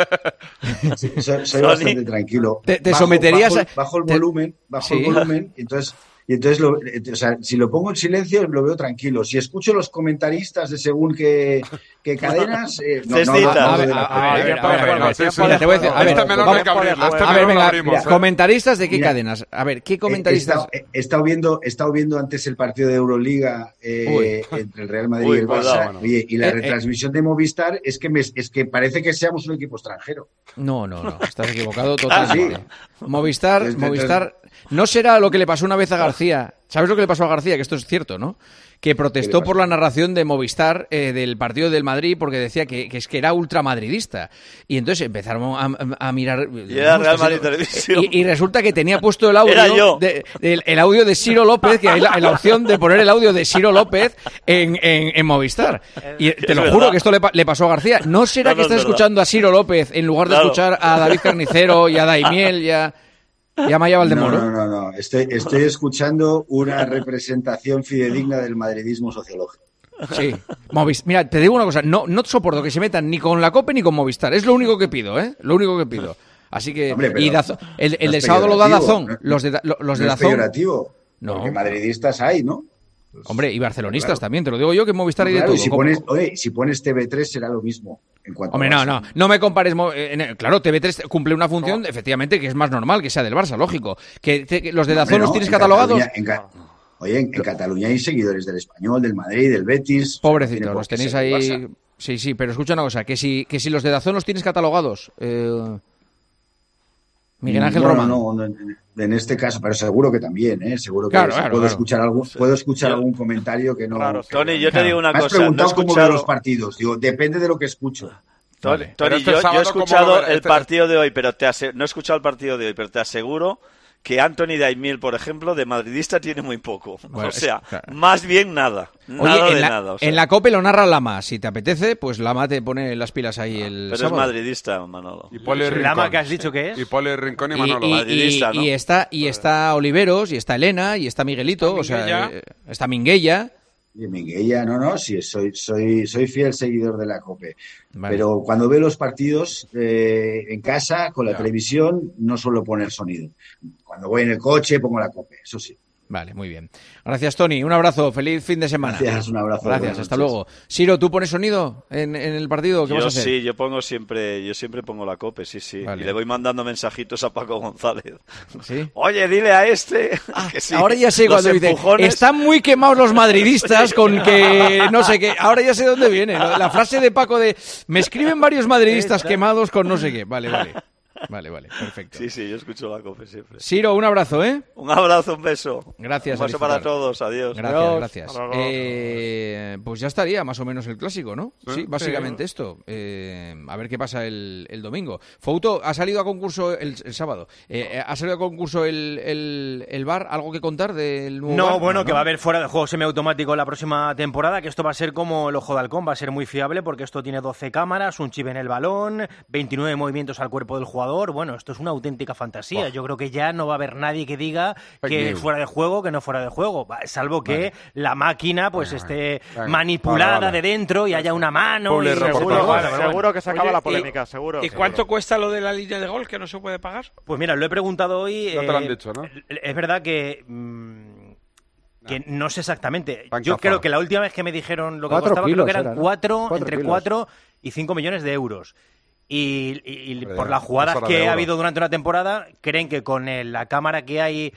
Sí, soy soy Sony. bastante tranquilo. ¿Te- te Bajo- someterías bajo, a- bajo el te- volumen, bajo Sí. el volumen, y entonces, y entonces lo, o sea, si lo pongo en silencio lo veo tranquilo. Si escucho los comentaristas de según qué, qué cadenas, eh, no, no, no, Cestita. no, A ver, de la- a ver, a ver, a ver, a ver, a ver. Sí, sí. Mira, te voy a decir, a ver, Este melón vamos- hay que abrirlo, este a ver, melón lo venga, abrimos, ¿eh? comentaristas de qué Mira. cadenas. A ver, ¿qué He comentaristas? estado, he- he estado viendo, he estado viendo antes el partido de Euroliga eh, entre el Real Madrid Uy, y el Barça. cuidado, bueno. Oye, y la Eh, eh. retransmisión de Movistar es que me, es que parece que seamos un equipo extranjero. No, no, no, estás equivocado Ah, totalmente. Movistar, Desde- Movistar, no será lo que le pasó una vez a García. ¿Sabes lo que le pasó a García? Que esto es cierto, ¿no? Que protestó pasó? por la narración de Movistar eh, del partido del Madrid porque decía que, que es que era ultramadridista. Y entonces empezaron a, a- a mirar... Y era ¿no? Real Está Madrid siendo- Televisión. Y, y resulta que tenía puesto el audio, Era yo. de- del- el audio de Ciro López, que hay la, la opción de poner el audio de Ciro López en, en, en Movistar. Y te Es lo verdad. juro que esto le, pa- le pasó a García. ¿No será No, que no, estás es verdad. escuchando a Ciro López en lugar de Claro. escuchar a David Carnicero y a Daimiel y a, y a Maya No, Valdemoro? no, no, no. Estoy, estoy escuchando una representación fidedigna del madridismo sociológico. Sí. Movis- Mira, te digo una cosa, no, no soporto que se metan ni con la COPE ni con Movistar. Es lo único que pido, ¿eh? Lo único que pido. Así que... Hombre, pero y Dazón- el el no del es sábado lo da peyorativo, Dazón. no- Los de, Da- lo- los de no es Dazón... peyorativo, No. porque madridistas hay, ¿no? Hombre, y barcelonistas Claro. también, te lo digo yo, que en Movistar hay de Claro, todo. y si Como- pones, oye, si pones T V tres será lo mismo. En cuanto Hombre, a no, Barça. no, no me compares. mo- eh, en- Claro, T V tres cumple una función, efectivamente, que es más normal que sea del Barça, lógico. Que, te- que los de Dazón Hombre, los no, tienes en catalogados. Cataluña- en Ca- Oye, en, en Cataluña hay seguidores del Español, del Madrid, del Betis. Pobrecitos, Tiene por los qué tenéis ser del ahí. Barça. Sí, sí, pero escucha una cosa, que si, que si los de Dazón los tienes catalogados. eh, Miguel Ángel No, Román. No, no, no, en este caso, pero seguro que también, ¿eh? Seguro que Claro, sí, claro, puedo claro. escuchar algún, puedo escuchar Yo- algún comentario que no. Claro, que- Tony, yo te Claro. digo una Me has cosa, no he preguntado cómo veo escuchado- los partidos. Digo, depende de lo que escucho. Tony, Vale. Tony, Pero este yo, yo he sábado, ¿cómo escuchado lo ve- el este- partido de hoy, pero te ase- no he escuchado el partido de hoy, pero te aseguro que Anthony Daimiel, por ejemplo, de madridista tiene muy poco. Bueno, o sea, es, claro. más bien nada. Nada Oye, en de la, nada. O sea. En la COPE lo narra Lama. Si te apetece, pues Lama te pone las pilas ahí el Pero sábado. es madridista, Manolo. Y Poli Rincón. ¿Lama que has dicho que es? Y Poli Rincón y Y, Manolo. y- Madridista, y- ¿no? y está, y está Oliveros, y está Elena, y está Miguelito, Está o sea, Minguella. eh, está Minguella. Y Minguella, no, no, sí, soy, soy, soy fiel seguidor de la COPE. Vale. Pero cuando veo los partidos eh, en casa, con la Ya. televisión, no suelo poner sonido. Cuando voy en el coche, pongo la COPE, eso sí. Vale, muy bien. Gracias, Tony. Un abrazo. Feliz fin de semana. Gracias, un abrazo. Gracias, Buenas hasta noches. luego. Siro, ¿tú pones sonido en, en el partido? ¿Qué Yo vas a hacer? sí, yo pongo siempre, yo siempre pongo la COPE, sí, sí. Vale. Y le voy mandando mensajitos a Paco González. ¿Sí? Oye, dile a este que sí. Ahora ya sé Los cuando dice, empujones. están muy quemados los madridistas con que no sé qué. Ahora ya sé dónde viene. ¿no? La frase de Paco de, me escriben varios madridistas quemados con no sé qué. Vale, vale. Vale, vale, perfecto. Sí, sí, yo escucho la COPE siempre. Siro, un abrazo, ¿eh? Un abrazo, un beso. Gracias. Un a beso para disfrutar. todos, adiós. Gracias, Adiós. gracias. Hasta luego. Eh, pues ya estaría más o menos el clásico, ¿no? Sí, Sí. básicamente esto. Eh, a ver qué pasa el, el domingo. Fouto, ha salido a concurso el, el sábado. Eh, ¿Ha salido a concurso el, el, el V A R? ¿Algo que contar del nuevo No, V A R? bueno, ¿no? que va a haber fuera de juego semiautomático la próxima temporada, que esto va a ser como el ojo de halcón, va a ser muy fiable porque esto tiene doce cámaras, un chip en el balón, veintinueve movimientos al cuerpo del jugador. Bueno, esto es una auténtica fantasía. Oh. Yo creo que ya no va a haber nadie que diga Fake que news. fuera de juego, que no fuera de juego, Va, salvo que Vale. la máquina pues Venga, esté venga. manipulada Vale, vale. de dentro y haya una mano. Publi y- reportaje. Seguro, Vale, Bueno, seguro que se acaba Oye, la y- polémica, seguro. ¿Y cuánto cuesta lo de la línea de gol que no se puede pagar? Pues mira, lo he preguntado hoy. No te lo han eh, dicho, ¿no? Es verdad que... mm, que no sé exactamente. Tan Yo cafado. creo que la última vez que me dijeron lo que Cuatro costaba, creo kilos que eran era, ¿no? cuatro, Cuatro entre kilos. cuatro y cinco millones de euros. Y, y- y Hombre, por ya, las jugadas eso era que de ha oro. habido durante una temporada, creen que con el- la cámara que hay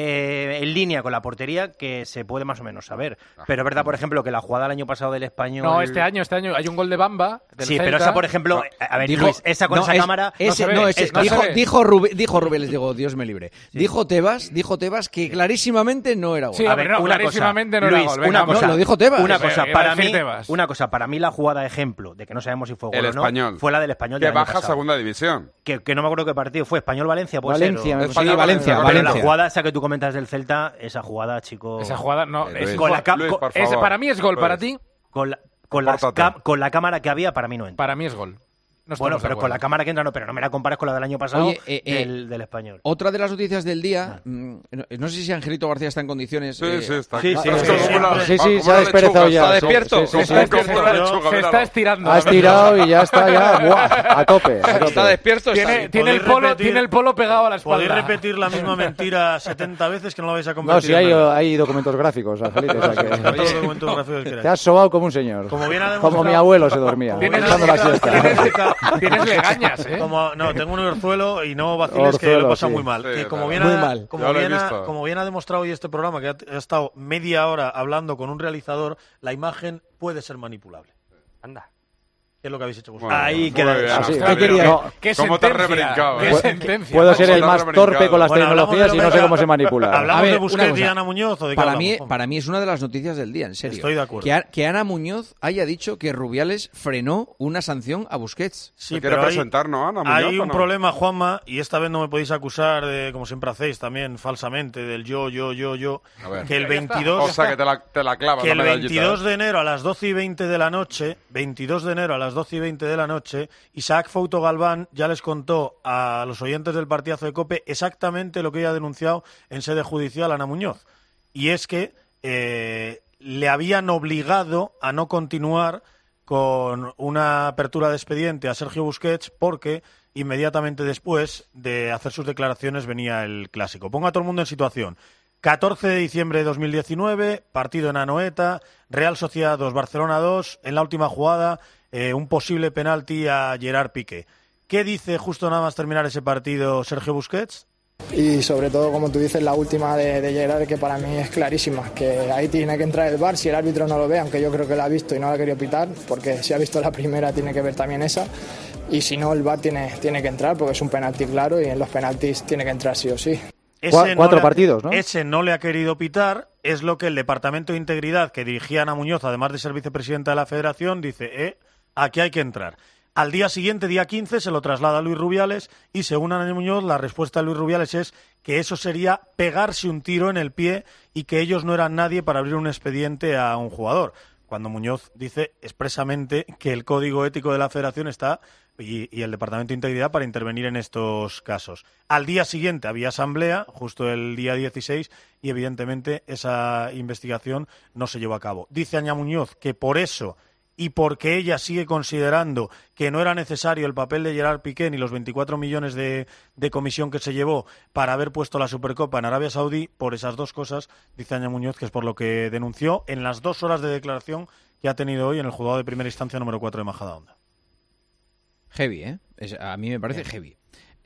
eh, en línea con la portería, que se puede más o menos saber. Ah. Pero es verdad, por ejemplo, que la jugada el año pasado del Español... No, este año, este año hay un gol de Bamba. Del Sí, pero Celta. esa, por ejemplo, a ver, Dijo- Luis, esa con no, esa es- cámara... ese- no se ve, no, ese- es- no se dijo, ve. dijo, Rubén, dijo Rubén, les digo, Dios me libre. Dijo Tebas, dijo Tebas que clarísimamente no era gol. Sí, A a ver, ver, no, una clarísimamente cosa, no era Luis, gol. Venga, una hombre. cosa, No, lo dijo Tebas. Una Iba- cosa, iba a para decir mí, Tebas. una cosa, para mí la jugada de ejemplo de que no sabemos si fue gol El o no, Español. fue la del Español Que del año baja a pasado. segunda división. Que, que no me acuerdo qué partido fue, Español-Valencia, puede Valencia, ser. o- me Sí, Español, Valencia, Valencia, Pero la Valencia. jugada esa que tú comentas del Celta, esa jugada, chico... Esa jugada no. Eh, es Luis, con la ca- Luis, con- por ese favor. para mí es gol, Luis. para ti, Con la, con, las Compórtate. cam- con la cámara que había, para mí no entra. para mí es gol. No Bueno, estamos de pero con la acuerdo. cámara que entra no, pero no me la compares con la del año pasado Oye, eh, eh, del, del Español. Otra de las noticias del día, mm, no, no sé si Angelito García está en condiciones. Sí, eh, sí, está sí, aquí. sí, Es sí, como sí, una- sí, sí, como se ha una desperezado lechuga, ya. está Sí, despierto. sí, sí, Como sí, una sí, sí, lechuga, Se míralo. está estirando. Has tirado y ya está, ya, buah, a tope. a Está tope. despierto. Tiene, tiene, el podéis polo, repetir- tiene el polo pegado a la espalda. Podéis repetir la misma mentira setenta veces que no la vais a No, convertir si en hay, verdad. hay documentos gráficos, Angelito. O sea que- Todos los documentos gráficos que te has queráis. sobado como un señor. Como bien ha Como demostrado- mi abuelo se dormía, Tienes- echando la siesta. tienes- Tienes legañas, ¿eh? Como, no, tengo un orzuelo y no vaciles que Orzuelo, lo pasa sí. muy mal. Sí, Que como claro. bien, Muy ha, mal. Como, Ya lo he bien ha, visto. como bien ha demostrado hoy este programa, que ha, ha estado media hora hablando con un realizador, la imagen puede ser manipulable. Anda. ¿Qué es lo que habéis hecho vosotros? Ahí Muy queda bien, eso. Así, Oscar, ¿qué quería? mira, No, ¿Qué ¿Cómo te has sentencia? rebrincado? ¿Qué eh? sentencia? Puedo ser el Vamos a más estar torpe con las Bueno, hablamos tecnologías de y lo no que- sé cómo se manipula. ¿Hablamos A ver, de una Busquets y cosa. Ana Muñoz o de qué Para hablamos, mí, Juan? para mí es una de las noticias del día, en serio. Estoy de acuerdo. Que, A- que Ana Muñoz haya dicho que Rubiales frenó una sanción a Busquets. Sí, ¿Se quiere pero hay- presentar, no, Ana Muñoz, Hay o un no? problema, Juanma, y esta vez no me podéis acusar de, como siempre hacéis también, falsamente, del yo, yo, yo, yo. A ver. Que el Ya está. veintidós... O sea, que te la, te la clavas. Que la el medallita, veintidós ¿eh? de enero a las doce y veinte de la noche, veintidós de enero a las doce y veinte de la noche, Isaac Fouto Galván ya les contó a los oyentes del partidazo de COPE exactamente lo que ella ha denunciado en sede judicial a Ana Muñoz. Y es que eh, le habían obligado a no continuar con una apertura de expediente a Sergio Busquets porque inmediatamente después de hacer sus declaraciones venía el clásico. Ponga a todo el mundo en situación. catorce de diciembre de dos mil diecinueve, partido en Anoeta, Real Sociedad dos, Barcelona dos, en la última jugada eh, un posible penalti a Gerard Piqué. ¿Qué dice justo nada más terminar ese partido Sergio Busquets? Y sobre todo, como tú dices, la última de, de Gerard, que para mí es clarísima, que ahí tiene que entrar el V A R si el árbitro no lo ve, aunque yo creo que la ha visto y no la ha querido pitar, porque si ha visto la primera tiene que ver también esa, y si no el V A R tiene, tiene que entrar, porque es un penalti claro y en los penaltis tiene que entrar sí o sí. Ese Cuatro le ha- partidos, ¿no? Ese no le ha querido pitar, es lo que el Departamento de Integridad, que dirigía Ana Muñoz, además de ser vicepresidenta de la Federación, dice, eh, aquí hay que entrar. Al día siguiente, día quince, se lo traslada a Luis Rubiales y, según Ana Muñoz, la respuesta de Luis Rubiales es que eso sería pegarse un tiro en el pie y que ellos no eran nadie para abrir un expediente a un jugador. Cuando Muñoz dice expresamente que el código ético de la Federación está y, y el Departamento de Integridad para intervenir en estos casos. Al día siguiente había asamblea, justo el día dieciséis, y evidentemente esa investigación no se llevó a cabo. Dice Ana Muñoz que por eso y porque ella sigue considerando que no era necesario el papel de Gerard Piqué ni los veinticuatro millones de, de comisión que se llevó para haber puesto la Supercopa en Arabia Saudí, por esas dos cosas, dice Ana Muñoz, que es por lo que denunció en las dos horas de declaración que ha tenido hoy en el juzgado de primera instancia número cuatro de Majadahonda. Heavy, ¿eh? Es, a mí me parece Bien. heavy.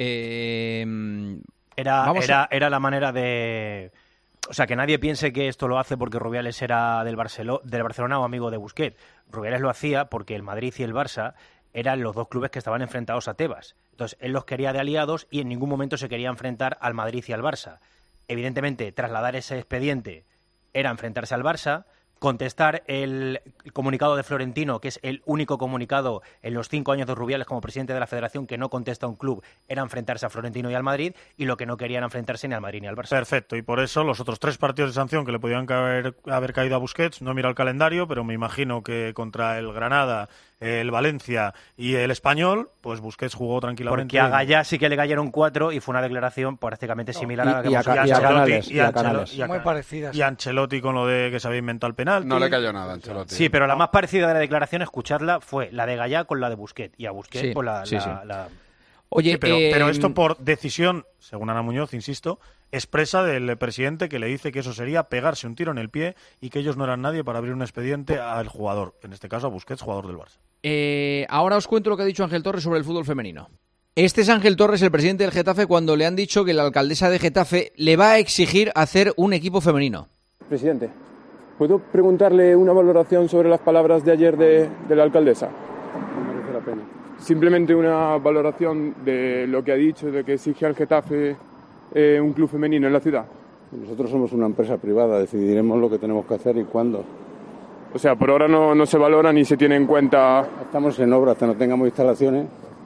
Eh, era, vamos era, a... era la manera de... O sea, que nadie piense que esto lo hace porque Rubiales era del, Barcelo- del Barcelona o amigo de Busquets. Rubiales lo hacía porque el Madrid y el Barça eran los dos clubes que estaban enfrentados a Tebas. Entonces, él los quería de aliados y en ningún momento se quería enfrentar al Madrid y al Barça. Evidentemente, trasladar ese expediente era enfrentarse al Barça, contestar el comunicado de Florentino, que es el único comunicado en los cinco años de Rubiales como presidente de la Federación que no contesta a un club, era enfrentarse a Florentino y al Madrid, y lo que no querían enfrentarse ni al Madrid ni al Barça. Perfecto, y por eso los otros tres partidos de sanción que le podían haber, haber caído a Busquets, no he mirado el calendario, pero me imagino que contra el Granada, el Valencia y el Español, pues Busquets jugó tranquilamente. Porque a Gallá sí que le cayeron cuatro y fue una declaración prácticamente similar y, a la que y hemos a, visto. y a Canales, y a Ancelotti, y a Muy parecidas. Y Ancelotti con lo de que se había inventado el penalti. No le cayó nada a Ancelotti. Sí, pero la más parecida de la declaración, escucharla, fue la de Gallá con la de Busquets. Y a Busquets, Sí, pues la... sí, la, sí. la... Oye, Sí, pero, eh, pero esto por decisión, según Ana Muñoz, insisto, expresa del presidente, que le dice que eso sería pegarse un tiro en el pie y que ellos no eran nadie para abrir un expediente al jugador, en este caso a Busquets, jugador del Barça. Eh, ahora os cuento lo que ha dicho Ángel Torres sobre el fútbol femenino. Este es Ángel Torres, el presidente del Getafe, cuando le han dicho que la alcaldesa de Getafe le va a exigir hacer un equipo femenino. Presidente, ¿puedo preguntarle una valoración sobre las palabras de ayer de, de la alcaldesa? No merece la pena. Simplemente una valoración de lo que ha dicho, de que exige al Getafe eh, un club femenino en la ciudad. Nosotros somos una empresa privada, decidiremos lo que tenemos que hacer y cuándo. O sea, por ahora no, no se valora ni se tiene en cuenta... Estamos en obra, hasta no tengamos instalaciones.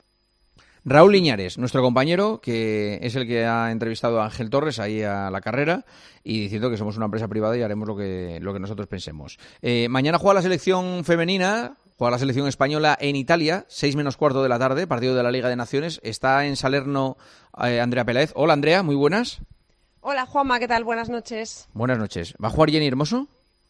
Raúl Liñares, nuestro compañero, que es el que ha entrevistado a Ángel Torres ahí a la carrera y diciendo que somos una empresa privada y haremos lo que, lo que nosotros pensemos. Eh, mañana juega la selección femenina, juega la selección española en Italia, seis menos cuarto de la tarde, partido de la Liga de Naciones. Está en Salerno eh, Andrea Peláez. Hola, Andrea, muy buenas. Hola, Juanma, ¿qué tal? Buenas noches. Buenas noches. ¿Va a jugar Jenny Hermoso?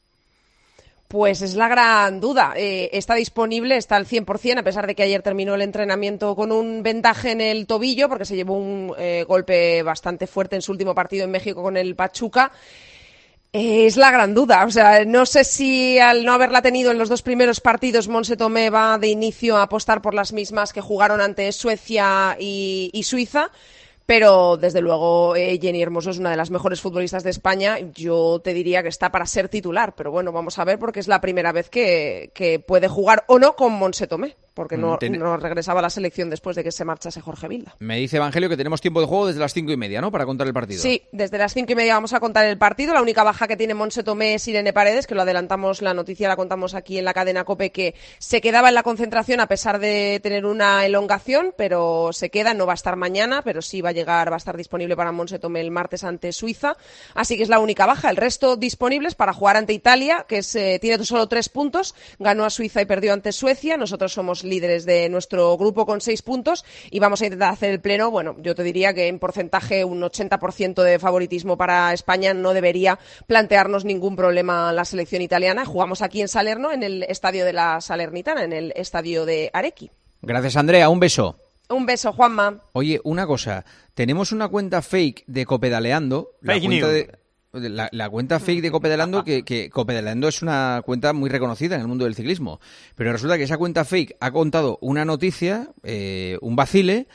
Pues es la gran duda. Eh, está disponible, está al cien por cien, a pesar de que ayer terminó el entrenamiento con un vendaje en el tobillo, porque se llevó un eh, golpe bastante fuerte en su último partido en México con el Pachuca. Eh, es la gran duda. O sea, no sé si al no haberla tenido en los dos primeros partidos, Montse Tomé va de inicio a apostar por las mismas que jugaron ante Suecia y, y Suiza. Pero, desde luego, eh, Jenny Hermoso es una de las mejores futbolistas de España. Yo te diría que está para ser titular. Pero bueno, vamos a ver, porque es la primera vez que, que puede jugar o no con Montse Tomé. Porque no, Ten... no regresaba a la selección después de que se marchase Jorge Vilda. Me dice Evangelio que tenemos tiempo de juego desde las cinco y media, ¿no? Para contar el partido. Sí, desde las cinco y media vamos a contar el partido. La única baja que tiene Montse Tomé es Irene Paredes, que lo adelantamos, la noticia la contamos aquí en la cadena COPE, que se quedaba en la concentración a pesar de tener una elongación, pero se queda, no va a estar mañana, pero sí va a llegar, va a estar disponible para Montse Tomé el martes ante Suiza. Así que es la única baja. El resto disponibles para jugar ante Italia, que es, eh, tiene solo tres puntos. Ganó a Suiza y perdió ante Suecia. Nosotros somos líderes de nuestro nuestro grupo con seis puntos y vamos a intentar hacer el pleno. Bueno, yo te diría que en porcentaje un ochenta por ciento de favoritismo para España. No debería plantearnos ningún problema la selección italiana. Jugamos aquí en Salerno, en el estadio de la Salernitana, en el estadio de Arequi. Gracias, Andrea. Un beso. Un beso, Juanma. Oye, una cosa. Tenemos una cuenta fake de Copedaleando. Fake la cuenta news. de... La, la cuenta fake de Copedaleando, que, que Copedaleando es una cuenta muy reconocida en el mundo del ciclismo, pero resulta que esa cuenta fake ha contado una noticia, eh, un vacile,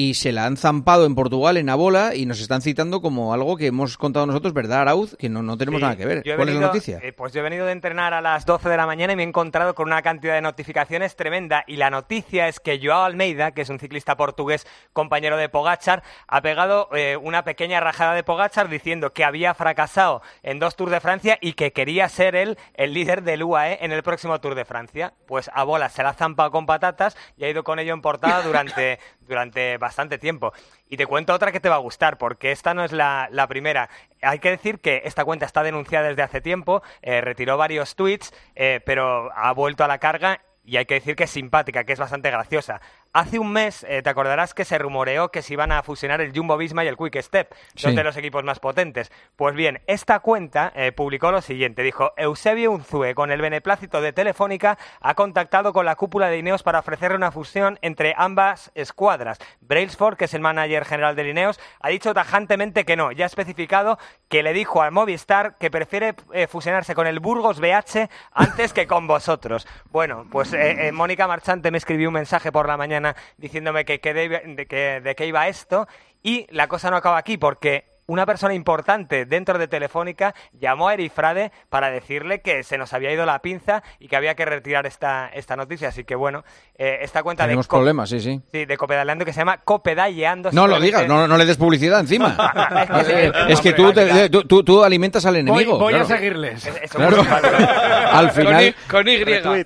y se la han zampado en Portugal, en Abola, y nos están citando como algo que hemos contado nosotros, ¿verdad, Arauz? Que no, no tenemos sí, nada que ver. ¿Cuál venido, es la noticia? Eh, pues yo he venido de entrenar a las doce de la mañana y me he encontrado con una cantidad de notificaciones tremenda, y la noticia es que Joao Almeida, que es un ciclista portugués compañero de Pogačar, ha pegado eh, una pequeña rajada de Pogačar diciendo que había fracasado en dos Tours de Francia y que quería ser él el líder del U A E en el próximo Tour de Francia. Pues Abola se la ha zampado con patatas y ha ido con ello en portada durante, durante bastante tiempo. Y te cuento otra que te va a gustar, porque esta no es la, la primera. Hay que decir que esta cuenta está denunciada desde hace tiempo, eh, retiró varios tweets, eh, pero ha vuelto a la carga. Y hay que decir que es simpática, que es bastante graciosa. Hace un mes, eh, te acordarás que se rumoreó que se iban a fusionar el Jumbo-Visma y el Quick Step, sí. dos de los equipos más potentes. Pues bien, esta cuenta eh, publicó lo siguiente. Dijo: Eusebio Unzue, con el beneplácito de Telefónica, ha contactado con la cúpula de Ineos para ofrecerle una fusión entre ambas escuadras. Brailsford, que es el manager general de Ineos, ha dicho tajantemente que no. Ya ha especificado que le dijo al Movistar que prefiere eh, fusionarse con el Burgos B H antes que con vosotros. Bueno, pues eh, eh, Mónica Marchante me escribió un mensaje por la mañana diciéndome que, que, de, de, que de qué iba esto, y la cosa no acaba aquí, porque una persona importante dentro de Telefónica llamó a Erifrade para decirle que se nos había ido la pinza y que había que retirar esta, esta noticia. Así que bueno, eh, esta cuenta Tenemos de... Co- problemas, sí, sí. Sí, de Copedaleando, que se llama Copedaleando. No lo digas, no, no le des publicidad encima. es que, es que tú, te, tú, tú, tú alimentas al enemigo. Voy, voy claro. a seguirles. Es- eso Claro. Al final... Con Y.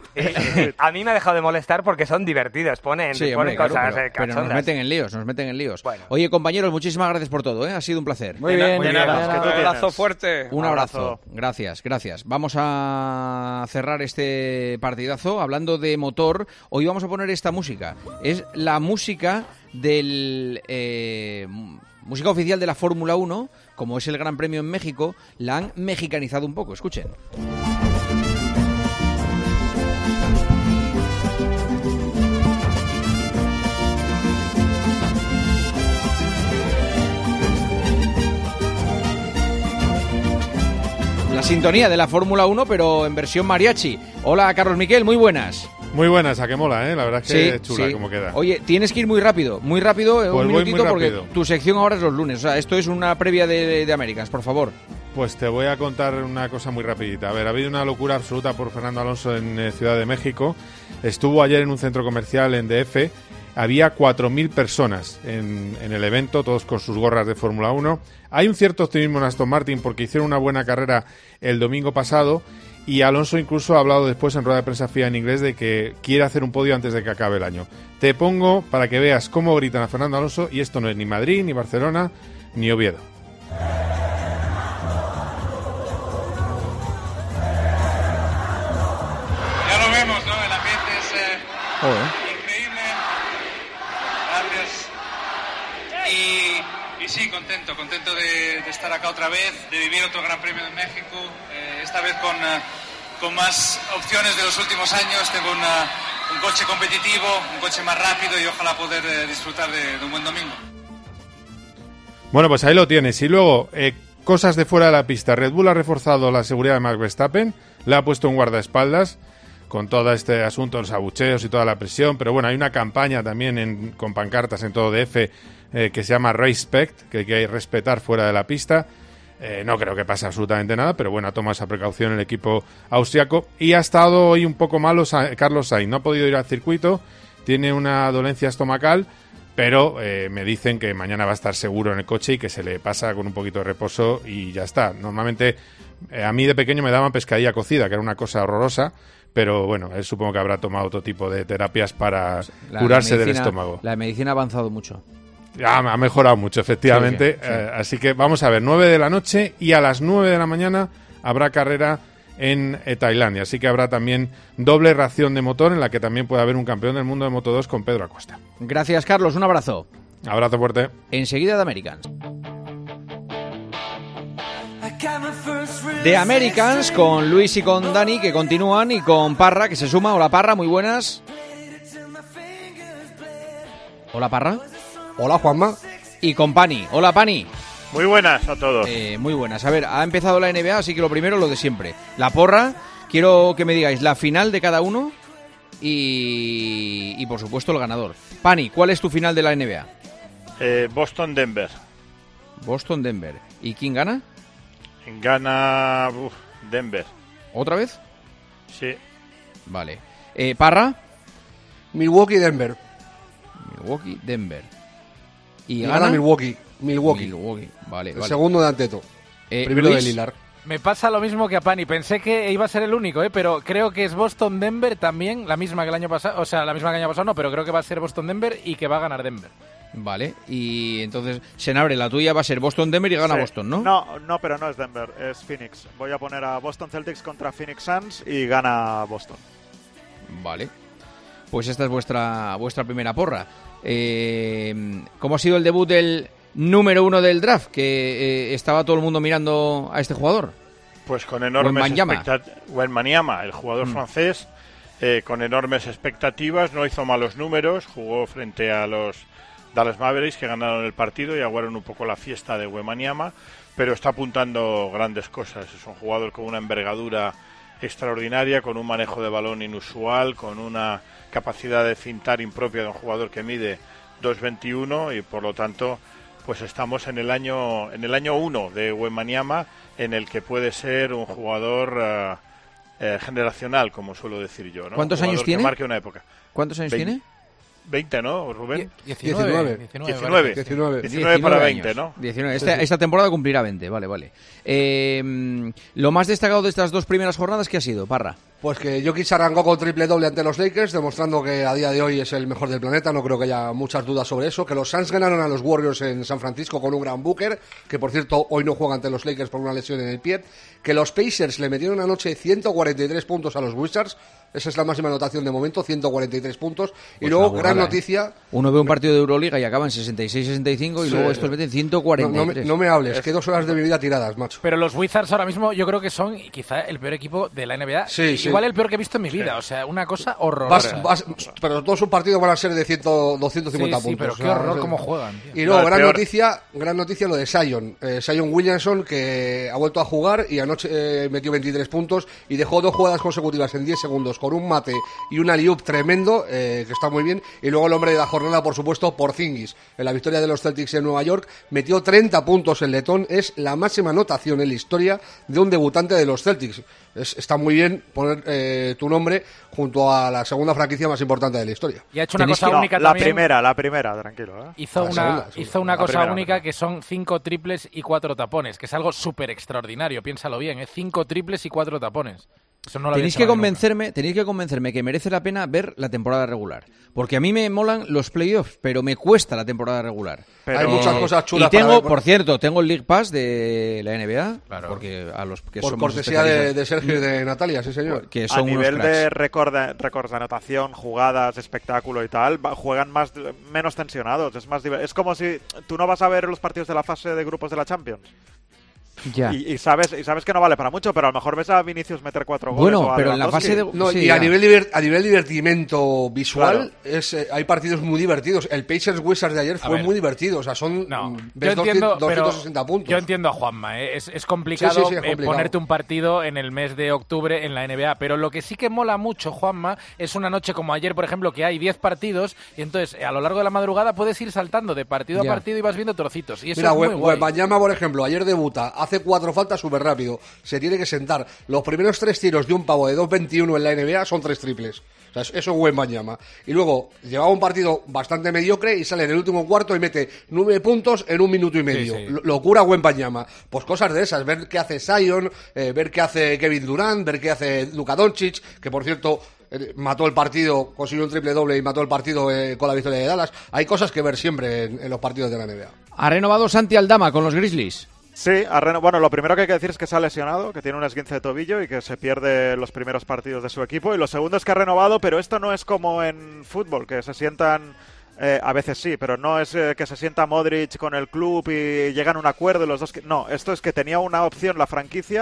A mí me ha dejado de molestar porque son divertidos, ponen, Sí, ponen hombre, claro, cosas pero, eh, pero nos cachondas. meten en líos, nos meten en líos. Oye, compañeros, muchísimas gracias por todo, ¿eh? Ha sido un placer. Muy bien, De nada, de nada. un abrazo fuerte. Un abrazo. Gracias, gracias. Vamos a cerrar este partidazo hablando de motor. Hoy vamos a poner esta música. Es la música del... Eh, música oficial de la Fórmula uno, como es el Gran Premio en México, la han mexicanizado un poco. Escuchen. La sintonía de la Fórmula uno, pero en versión mariachi. Hola, Carlos Miquel, muy buenas. Muy buenas, a que mola, ¿eh? La verdad es que Sí, es chula sí. como queda. Oye, tienes que ir muy rápido, muy rápido, Pues un voy minutito, muy porque rápido. tu sección ahora es los lunes. O sea, esto es una previa de, de, de Américas, por favor. Pues te voy a contar una cosa muy rapidita. A ver, ha habido una locura absoluta por Fernando Alonso en eh, Ciudad de México. Estuvo ayer en un centro comercial en D F. Había cuatro mil personas en, en el evento, todos con sus gorras de Fórmula uno. Hay un cierto optimismo en Aston Martin porque hicieron una buena carrera el domingo pasado, y Alonso incluso ha hablado después en rueda de prensa F I A en inglés de que quiere hacer un podio antes de que acabe el año. Te pongo para que veas cómo gritan a Fernando Alonso, y esto no es ni Madrid, ni Barcelona, ni Oviedo. Ya lo vemos, ¿no? El ambiente es eh, increíble. Gracias. Y, y sí, contento, contento de, de estar acá otra vez, de vivir otro Gran Premio de México, eh, esta vez con, eh, con más opciones de los últimos años. Tengo una, un coche competitivo, un coche más rápido, y ojalá poder eh, disfrutar de, de un buen domingo. Bueno, pues ahí lo tienes. Y luego, eh, cosas de fuera de la pista. Red Bull ha reforzado la seguridad de Max Verstappen, le ha puesto un guardaespaldas con todo este asunto, los abucheos y toda la presión. Pero bueno, hay una campaña también en, con pancartas en todo D F eh, que se llama Respect, que hay que respetar fuera de la pista. Eh, no creo que pase absolutamente nada, pero bueno, ha tomado esa precaución el equipo austriaco. Y ha estado hoy un poco malo Sa- Carlos Sainz. No ha podido ir al circuito, tiene una dolencia estomacal, pero eh, me dicen que mañana va a estar seguro en el coche y que se le pasa con un poquito de reposo y ya está. Normalmente eh, a mí de pequeño me daban pescadilla cocida, que era una cosa horrorosa, pero bueno, él supongo que habrá tomado otro tipo de terapias para La curarse del medicina- estómago. La medicina ha avanzado mucho. Ha, ha mejorado mucho, efectivamente. Sí, sí, sí. Eh, así que vamos a ver, nueve de la noche, y a las nueve de la mañana habrá carrera en eh, Tailandia. Así que habrá también doble ración de motor, en la que también puede haber un campeón del mundo de Moto dos con Pedro Acosta. Gracias, Carlos. Un abrazo. Abrazo fuerte. Enseguida de Americans. De Americans con Luis y con Dani, que continúan, y con Parra, que se suma. Hola, Parra, muy buenas. Hola, Parra. Hola, Juanma. Y con Pani. Hola, Pani. Muy buenas a todos. Eh, muy buenas. A ver, ha empezado la N B A, así que lo primero, lo de siempre. La porra, quiero que me digáis la final de cada uno y, y por supuesto, el ganador. Pani, ¿cuál es tu final de la N B A? Eh, Boston-Denver. Boston-Denver. ¿Y quién gana? Gana uf, Denver. ¿Otra vez? Sí. Vale. Eh, ¿Parra? Milwaukee-Denver. Milwaukee-Denver. ¿Y, Y gana? gana Milwaukee. Milwaukee. Milwaukee. Vale, El vale. segundo de Anteto. Eh, Primero Luis. de Lillard. Me pasa lo mismo que a Pani. Pensé que iba a ser el único, ¿eh? Pero creo que es Boston-Denver también, la misma que el año pasado. O sea, la misma que el año pasado no, pero creo que va a ser Boston-Denver y que va a ganar Denver. Vale. Y entonces, Senabre, la tuya va a ser Boston-Denver y gana Sí. Boston, ¿no? No, no, pero no es Denver, es Phoenix. Voy a poner a Boston Celtics contra Phoenix Suns y gana Boston. Vale. Pues esta es vuestra, vuestra primera porra. Eh, ¿Cómo ha sido el debut del número uno del draft? Que eh, estaba todo el mundo mirando a este jugador. Pues con enormes Wembanyama. expectativas. Wembanyama, el jugador Mm. francés, eh, con enormes expectativas, no hizo malos números, jugó frente a los Dallas Mavericks que ganaron el partido y aguaron un poco la fiesta de Wembanyama, pero está apuntando grandes cosas. Es un jugador con una envergadura extraordinaria, con un manejo de balón inusual, con una capacidad de fintar impropia de un jugador que mide dos veintiuno y por lo tanto pues estamos en el año en el año uno de Wembanyama, en el que puede ser un jugador uh, eh, generacional, como suelo decir yo, ¿no? ¿Cuántos Un jugador años que tiene? marque una época. ¿Cuántos años Vein- tiene? veinte, ¿no, Rubén? diecinueve. diecinueve. diecinueve. diecinueve para años. veinte, ¿no? diecinueve. Esta, esta temporada cumplirá veinte, vale, vale. Eh, lo más destacado de estas dos primeras jornadas, ¿qué ha sido, Parra? Pues que Jokic arrancó con triple doble ante los Lakers, demostrando que a día de hoy es el mejor del planeta, no creo que haya muchas dudas sobre eso, que los Suns ganaron a los Warriors en San Francisco con un gran Booker, que por cierto hoy no juega ante los Lakers por una lesión en el pie, que los Pacers le metieron anoche ciento cuarenta y tres puntos a los Wizards, esa es la máxima anotación de momento, ciento cuarenta y tres puntos, y Pues luego una gran burrada, noticia... ¿eh? Uno ve un partido de Euroliga y acaban sesenta y seis sesenta y cinco y Sí. luego estos meten ciento cuarenta y tres. No, no me, no me hables, que dos horas de mi vida tiradas, macho. Pero los Wizards ahora mismo yo creo que son quizá el peor equipo de la N B A. Sí, sí. Igual el peor que he visto en mi vida. O sea, una cosa horrorosa. Vas- vas- pero todos sus partidos van a ser de cien, doscientos cincuenta Sí, sí, puntos. pero qué horror cómo juegan, tío. Y luego, No, el gran peor. noticia, gran noticia lo de Zion. Eh, Zion Williamson, que ha vuelto a jugar y anoche eh, metió veintitrés puntos y dejó dos jugadas consecutivas en diez segundos con un mate y un alley-oop tremendo, eh, que está muy bien. Y luego el hombre de la jornada, por supuesto, Porzingis. En la victoria de los Celtics en Nueva York, metió treinta puntos el letón. Es la máxima anotación en la historia de un debutante de los Celtics. Es- está muy bien poner eh, tu nombre junto a la segunda franquicia más importante de la historia. Y ha hecho una cosa No, única la también. primera, la primera, tranquilo. ¿eh? Hizo La una, segunda, segunda. hizo una La cosa primera, única que son cinco triples y cuatro tapones, que es algo súper extraordinario, piénsalo bien, ¿eh? Cinco triples y cuatro tapones. Eso no lo había Tenéis hecho que nadie convencerme, tenéis que convencerme que merece la pena ver la temporada regular, porque a mí me molan los playoffs, pero me cuesta la temporada regular. Pero- Hay muchas cosas chulas Y tengo, para ver, por cierto, tengo el League Pass de la N B A, porque a los que Por somos cortesía de, especialistas- de Sergio y de Natalia, sí señor. que A son unos nivel cracks. de récord de, récords de anotación, jugadas, espectáculo y tal, va- juegan más menos tensionados. Es más diver- es como si tú no vas a ver los partidos de la fase de grupos de la Champions. Ya. Y, y sabes y sabes que no vale para mucho, pero a lo mejor ves a Vinicius meter cuatro goles. Bueno, o a pero en la Lewandowski. fase de- No, Sí, y a ya. nivel, diver- a nivel divertimento visual, Claro. es, eh, hay partidos muy divertidos. El Pacers Wizards de ayer A fue ver. muy divertido. O sea, son No, mm, yo ves entiendo, doscientos, pero doscientos sesenta puntos. yo entiendo a Juanma, ¿eh? es, es complicado, Sí, sí, sí, es eh, complicado. ponerte un partido en el mes de octubre en la N B A, pero lo que sí que mola mucho, Juanma, es una noche como ayer, por ejemplo, que hay diez partidos y entonces eh, a lo largo de la madrugada puedes ir saltando de partido Ya. a partido y vas viendo trocitos. Y eso Mira, es muy We- guay. Wembanyama, por ejemplo, ayer debuta, hace cuatro faltas súper rápido, se tiene que sentar. Los primeros tres tiros de un pavo de dos veintiuno en la N B A son tres triples. O sea, eso es Wembanyama. Y luego llevaba un partido bastante mediocre y sale en el último cuarto y mete nueve puntos en un minuto y medio. sí. Lo- Locura Wembanyama. Pues cosas de esas, ver qué hace Zion, eh, ver qué hace Kevin Durant, ver qué hace Luka Doncic, que por cierto eh, mató el partido, consiguió un triple doble y mató el partido eh, con la victoria de Dallas. Hay cosas que ver siempre en, en los partidos de la N B A. Ha renovado Santi Aldama con los Grizzlies. Sí, ha reno- bueno, lo primero que hay que decir es que se ha lesionado, que tiene un esguince de tobillo y que se pierde los primeros partidos de su equipo. Y lo segundo es que ha renovado, pero esto no es como en fútbol, que se sientan, eh, a veces sí, pero no es eh, que se sienta Modric con el club y llegan a un acuerdo y los dos... Que, no, esto es que tenía una opción la franquicia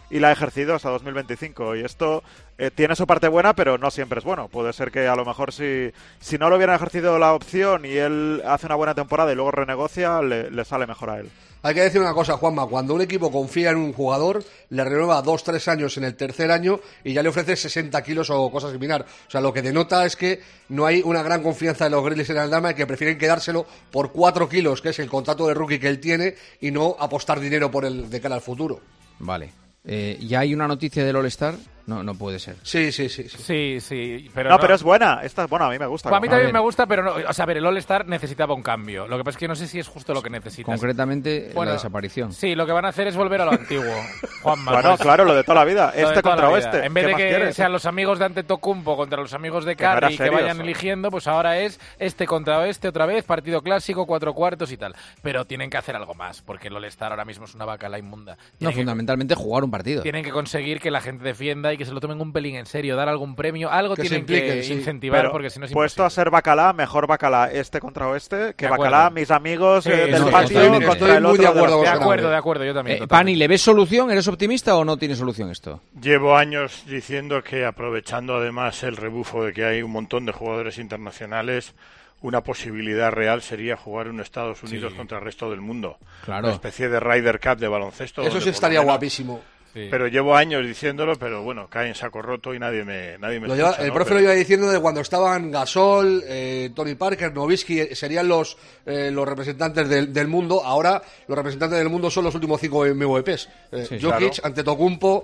y la ha ejercido hasta dos mil veinticinco. Y esto eh, tiene su parte buena, pero no siempre es bueno. Puede ser que a lo mejor si, si no lo hubieran ejercido la opción y él hace una buena temporada y luego renegocia, le, le sale mejor a él. Hay que decir una cosa, Juanma, cuando un equipo confía en un jugador, le renueva dos, tres años en el tercer año y ya le ofrece sesenta kilos o cosas similar. O sea, lo que denota es que no hay una gran confianza de los Grizzlies en Aldama y que prefieren quedárselo por cuatro kilos, que es el contrato de rookie que él tiene, y no apostar dinero por el de cara al futuro. Vale. Eh, ¿Ya hay una noticia del All-Star? No, no puede ser. Sí, sí, sí. Sí, sí, sí pero no, no, pero es buena. Esta es buena, a mí me gusta. Pues a mí también me gusta, pero no, o sea, a ver, el All-Star necesitaba un cambio. Lo que pasa es que no sé si es justo lo que necesitas. Concretamente, bueno, la desaparición. Sí, lo que van a hacer es volver a lo antiguo, Juanma. Bueno, pues, claro, lo de toda la vida. Este contra oeste. oeste. En vez de que quieres, sean los amigos de Antetokounmpo contra los amigos de Que no Curry y serio, que vayan eso. eligiendo, pues ahora es este contra oeste otra vez, partido clásico, cuatro cuartos y tal. Pero tienen que hacer algo más, porque el All-Star ahora mismo es una bacala inmunda. No, Tienen que- fundamentalmente jugar un partido. Tienen que conseguir que la gente defienda y que se lo tomen un pelín en serio, dar algún premio, algo Que se tienen impliquen, que sí. incentivar, Pero porque si no es puesto a ser bacalá, mejor bacalá este contra oeste que De acuerdo. bacalá mis amigos Sí, eh, del no, patio estoy- contra estoy el muy otro de acuerdo los con tejados. De acuerdo, de acuerdo, yo también. Eh, Pani, ¿le ves solución? ¿Eres optimista o no tiene solución esto? Llevo años diciendo que, aprovechando además el rebufo de que hay un montón de jugadores internacionales, una posibilidad real sería jugar un Estados Unidos Sí. contra el resto del mundo. Claro. Una especie de Ryder Cup de baloncesto. Eso donde sí por estaría lo menos- guapísimo. Sí. Pero llevo años diciéndolo, pero bueno, cae en saco roto y nadie me, nadie me Lo lleva- escucha, el ¿no? profe Pero- lo iba diciendo de cuando estaban Gasol, eh, Tony Parker, Nowitzki, eh, serían los eh, los representantes del, del mundo. Ahora los representantes del mundo son los últimos cinco M V Ps. Eh, Sí, Jokic, claro. Antetokounmpo,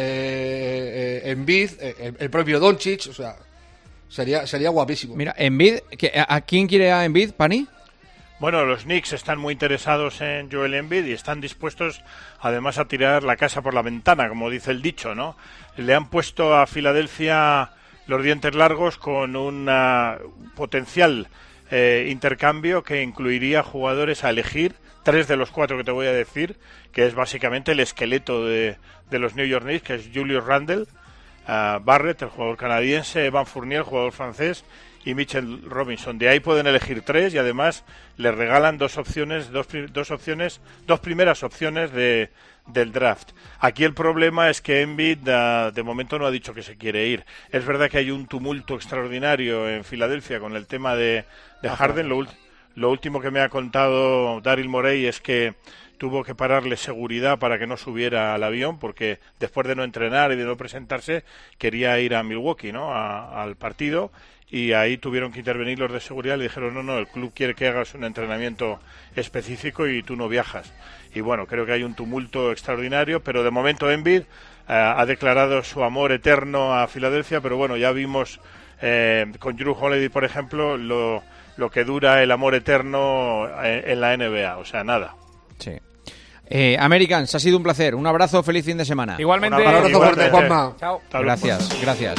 eh, eh, Embiid, eh, el, el propio Doncic, o sea, sería sería guapísimo. Mira, Embiid, ¿que- ¿a a quién quiere a Embiid, Pani? Bueno, los Knicks están muy interesados en Joel Embiid y están dispuestos además a tirar la casa por la ventana, como dice el dicho, ¿no? Le han puesto a Filadelfia los dientes largos con un ah, potencial eh, intercambio que incluiría jugadores a elegir, tres de los cuatro que te voy a decir, que es básicamente el esqueleto de, de los New York Knicks, que es Julius Randle, ah, Barrett, el jugador canadiense, Evan Fournier, el jugador francés, y Mitchell Robinson. De ahí pueden elegir tres y además les regalan dos opciones, dos, pri- dos opciones, dos primeras opciones de, del draft. Aquí el problema es que Embiid uh, de momento no ha dicho que se quiere ir. Es verdad que hay un tumulto extraordinario en Filadelfia con el tema de, de Harden. Lo, ult- lo último que me ha contado Daryl Morey es que tuvo que pararle seguridad para que no subiera al avión porque después de no entrenar y de no presentarse quería ir a Milwaukee, ¿no? A- al partido, y ahí tuvieron que intervenir los de seguridad y le dijeron no, no, el club quiere que hagas un entrenamiento específico y tú no viajas. Y bueno, creo que hay un tumulto extraordinario, pero de momento Embiid eh, ha declarado su amor eterno a Filadelfia, pero bueno, ya vimos eh, con Jrue Holiday, por ejemplo, lo, lo que dura el amor eterno en, en la N B A, o sea, nada. Sí. Eh, Americans, ha sido un placer. Un abrazo, feliz fin de semana. Igualmente. Un abrazo fuerte, Juanma. Chao. Gracias, gracias.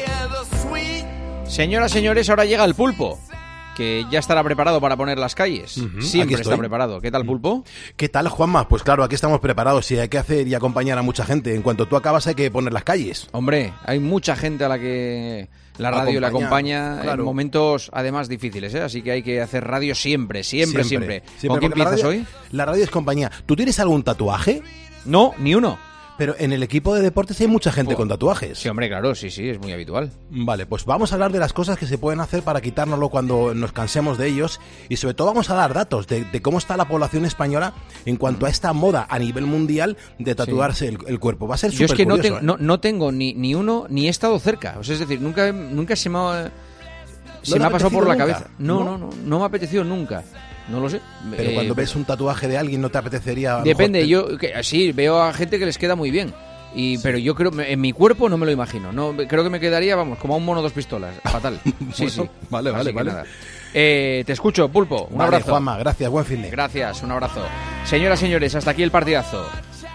Señoras, señores, ahora llega el pulpo, que ya estará preparado para poner las calles. Ujú, aquí Siempre está estoy. preparado. ¿Qué tal, pulpo? ¿Qué tal, Juanma? Pues claro, aquí estamos preparados y hay que hacer y acompañar a mucha gente. En cuanto tú acabas hay que poner las calles. Hombre, hay mucha gente a la que la radio le Acompañar, acompaña claro. en momentos además difíciles, ¿eh? Así que hay que hacer radio siempre, siempre, siempre. Siempre, ¿Con quién porque la empiezas radio- hoy? La radio es compañía. ¿Tú tienes algún tatuaje? No, ni uno. Pero en el equipo de deportes hay mucha gente Oh. con tatuajes. Sí, hombre, claro, sí, sí, es muy habitual. Vale, pues vamos a hablar de las cosas que se pueden hacer para quitárnoslo cuando nos cansemos de ellos y sobre todo vamos a dar datos de, de cómo está la población española en cuanto a esta moda a nivel mundial de tatuarse el, el cuerpo. Va a ser Yo súper es que no, curioso, tengo, no, no tengo ni, ni uno, ni he estado cerca. O sea, es decir, nunca, nunca se me ha, se te me ha ha pasado por la apetecido cabeza. nunca? No, ¿No? no, no, no me ha apetecido nunca. No lo sé. Pero Eh, cuando ves un tatuaje de alguien no te apetecería... a lo Depende, mejor te- yo que, sí, veo a gente que les queda muy bien. Y, Pero yo creo, en mi cuerpo no me lo imagino. No, creo que me quedaría, vamos, como a un mono dos pistolas. Fatal. Sí, sí. Vale, Así vale, que vale. nada. Eh, te escucho, Pulpo. Un Vale, abrazo. Juanma, gracias, buen fin de. Gracias, un abrazo. Señoras, señores, hasta aquí el partidazo.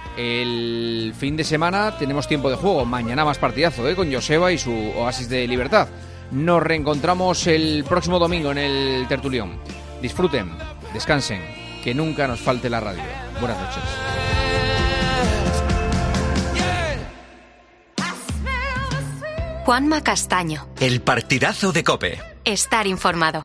El fin de semana tenemos tiempo de juego. Mañana más partidazo, ¿eh? Con Joseba y su oasis de libertad. Nos reencontramos el próximo domingo en el Tertulión. Disfruten, descansen, que nunca nos falte la radio. Buenas noches. Juanma Castaño. El partidazo de COPE. Estar informado.